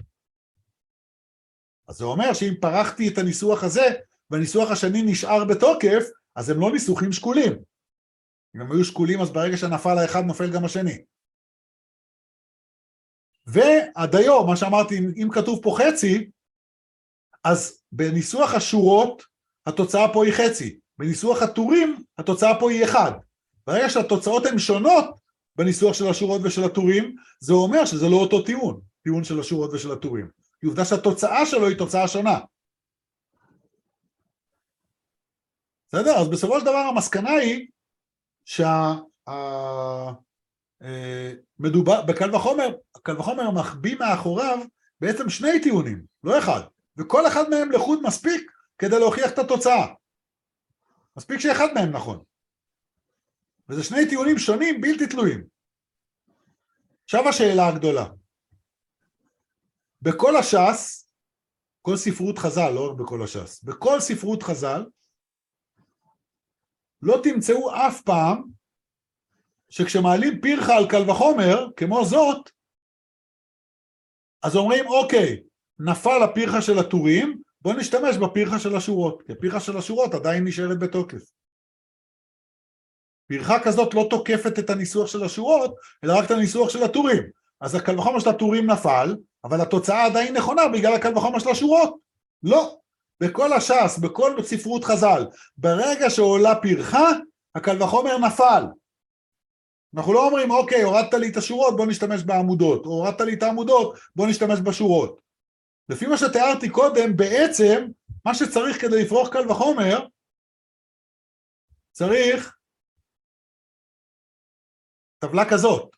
אז זה אומר שאם פרחתי את הניסוח הזה, והניסוח השני נשאר בתוקף, אז הם לא ניסוחים שקולים. אם הם היו שקולים, אז ברגע שנפל האחד, נופל גם השני. והדיו, מה שאמרתי, אם כתוב פה חצי, אז בניסוח השורות, התוצאה פה היא חצי. בניסוח הטורים, התוצאה פה היא אחד. ברגע שהתוצאות הן שונות, בניסוח של השורות ושל הטורים, זה אומר שזה לא אותו טיעון, טיעון של השורות ושל הטורים. כי עובדה שהתוצאה שלו היא תוצאה שונה. בסדר? אז בסופו של דבר המסקנה היא שהמדובר, בקל וחומר, הקל וחומר מחביא מאחוריו בעצם שני טיעונים, לא אחד. וכל אחד מהם לחוד מספיק כדי להוכיח את התוצאה. מספיק שאחד מהם נכון. וזה שני טיעונים שונים, בלתי תלויים. עכשיו השאלה הגדולה. בכל הש"ס, כל ספרות חז"ל, לא רק בכל הש"ס, בכל ספרות חז"ל, לא תמצאו אף פעם שכשמעלים פרחה על קל וחומר, כמו זאת, אז אומרים, אוקיי, נפל הפרחה של הטורים, בוא נשתמש בפרחה של השורות, כי הפרחה של השורות עדיין נשארת בתוקף. פרחה כזאת לא תוקפת את הניסוח של השורות, אלא רק את הניסוח של הטורים. אז הקל וחומר של הטורים נפל, אבל התוצאה עדיין נכונה בגלל הקל וחומר של השורות. לא. בכל הש"ס, בכל ספרות חז"ל, ברגע שעולה פרחה, הקל וחומר נפל. אנחנו לא אומרים, אוקיי, הורדת לי את השורות, בוא נשתמש בעמודות, או הורדת לי את העמודות, בוא נשתמש בשורות. לפי מה שתיארתי קודם, בעצם, מה שצריך כדי לפרוח קל וחומר, צריך טבלה כזאת.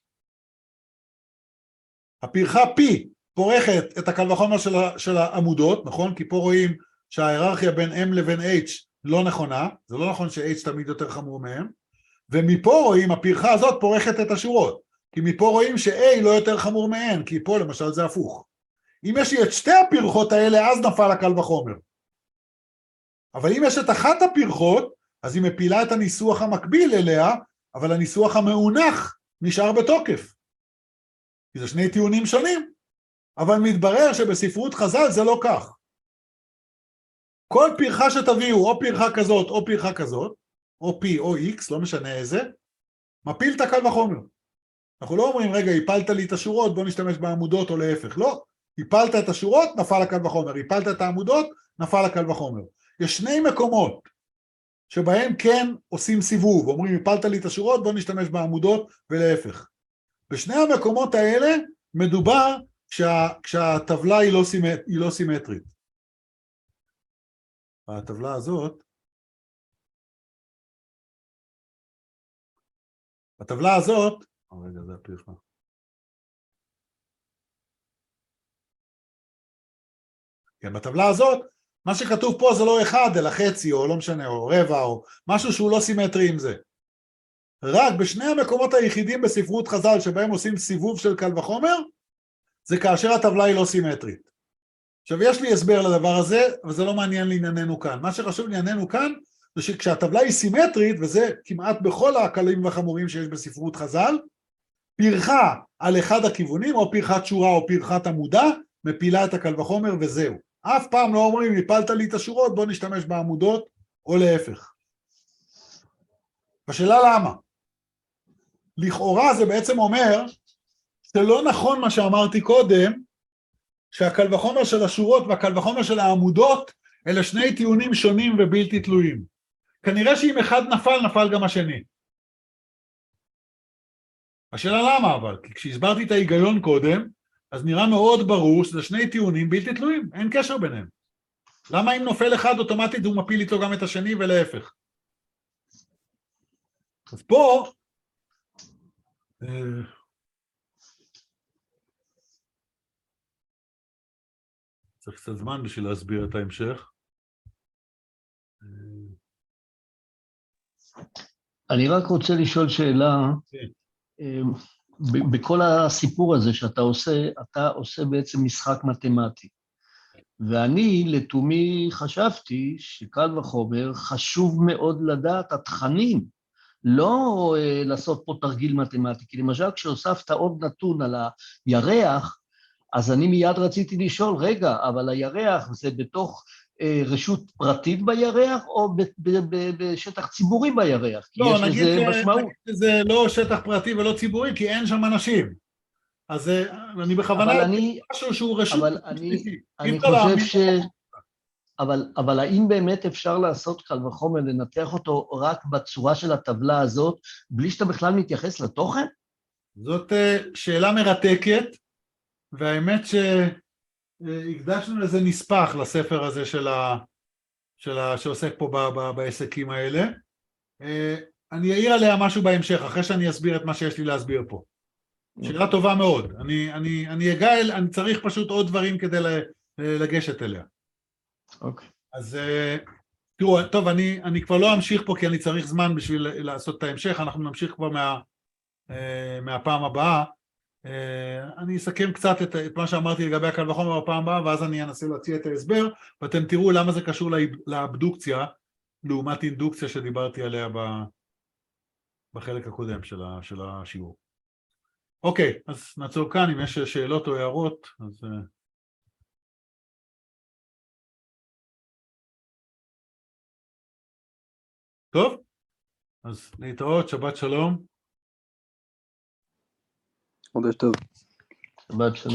הפרחה P פורחת את הקל וחומר של, של העמודות, נכון? כי פה רואים שההיררכיה בין M לבין H לא נכונה, זה לא נכון ש-H תמיד יותר חמור מהם, ומפה רואים, הפרחה הזאת פורחת את השורות, כי מפה רואים ש-A לא יותר חמור מ-N, כי פה למשל זה הפוך. אם יש לי את שתי הפרחות האלה, אז נפל הקל וחומר. אבל אם יש את אחת הפרחות, אז היא מפילה את הניסוח המקביל אליה, אבל הניסוח המאונח נשאר בתוקף. כי זה שני טיעונים שונים, אבל מתברר שבספרות חז"ל זה לא כך. כל פרחה שתביאו, או פרחה כזאת, או פרחה כזאת, או P או X, לא משנה איזה, מפיל את הקל וחומר. אנחנו לא אומרים, רגע, הפלת לי את השורות, בוא נשתמש בעמודות או להפך. לא, הפלת את השורות, נפל הקל וחומר. הפלת את העמודות, נפל הקל וחומר. יש שני מקומות שבהם כן עושים סיבוב, אומרים, הפלת לי את השורות, בוא נשתמש בעמודות ולהפך. בשני המקומות האלה מדובר כשה, כשהטבלה היא לא, סימט, היא לא סימטרית. הטבלה הזאת, הטבלה הזאת, רגע, זה הפרחה. כן, בטבלה הזאת, מה שכתוב פה זה לא אחד, אלא חצי, או לא משנה, או רבע, או משהו שהוא לא סימטרי עם זה. רק בשני המקומות היחידים בספרות חז"ל שבהם עושים סיבוב של קל וחומר, זה כאשר הטבלה היא לא סימטרית. עכשיו יש לי הסבר לדבר הזה, אבל זה לא מעניין לענייננו כאן. מה שחשוב לענייננו כאן, זה שכשהטבלה היא סימטרית, וזה כמעט בכל הקלים והחמורים שיש בספרות חז"ל, פרחה על אחד הכיוונים, או פרחת שורה או פרחת עמודה, מפילה את הקל וחומר וזהו. אף פעם לא אומרים, הפלת לי את השורות, בוא נשתמש בעמודות, או להפך. השאלה למה? לכאורה זה בעצם אומר, שלא נכון מה שאמרתי קודם, שהקל וחומר של השורות והקל וחומר של העמודות, אלה שני טיעונים שונים ובלתי תלויים. כנראה שאם אחד נפל, נפל גם השני. השאלה למה אבל? כי כשהסברתי את ההיגיון קודם, אז נראה מאוד ברור שזה שני טיעונים בלתי תלויים, אין קשר ביניהם. למה אם נופל אחד אוטומטית הוא מפיל איתו גם את השני ולהפך? אז פה, צריך קצת זמן בשביל להסביר את ההמשך.
אני רק רוצה לשאול שאלה,
כן.
בכל הסיפור הזה שאתה עושה, אתה עושה בעצם משחק מתמטי. ואני לתומי חשבתי שקל וחומר חשוב מאוד לדעת התכנים, לא אה, לעשות פה תרגיל מתמטי, כי למשל כשהוספת עוד נתון על הירח, אז אני מיד רציתי לשאול, רגע, אבל הירח זה בתוך אה, רשות פרטית בירח, או ב- ב- ב- בשטח ציבורי בירח? כי
לא,
יש
נגיד
לזה
ש-
משמעות.
נגיד שזה לא שטח פרטי ולא ציבורי, כי אין שם אנשים. אז אה, אני בכוונה...
אבל אני,
משהו שהוא רשות...
אבל אני, אני
אי אפשר
חושב
להאמין.
ש... אבל, אבל האם באמת אפשר לעשות קל וחומר, לנתח אותו רק בצורה של הטבלה הזאת, בלי שאתה בכלל מתייחס לתוכן?
זאת אה, שאלה מרתקת, והאמת שהקדשנו לזה נספח לספר הזה של ה... של ה... שעוסק פה ב... ב... בעסקים האלה. אה, אני אעיר עליה משהו בהמשך, אחרי שאני אסביר את מה שיש לי להסביר פה. שאלה טובה מאוד. אני, אני, אני אגע, אני צריך פשוט עוד דברים כדי לגשת אליה.
אוקיי.
אז תראו, טוב, אני, אני כבר לא אמשיך פה כי אני צריך זמן בשביל לעשות את ההמשך, אנחנו נמשיך כבר מה, מהפעם הבאה. אני אסכם קצת את, את מה שאמרתי לגבי הקל וחומר בפעם הבאה, ואז אני אנסה להציע את ההסבר, ואתם תראו למה זה קשור לאבדוקציה, לעומת אינדוקציה שדיברתי עליה בחלק הקודם של, ה, של השיעור. אוקיי, אז נעצור כאן, אם יש שאלות או הערות, אז... טוב, אז להתראות, שבת שלום.
חודש טוב.
שבת שלום.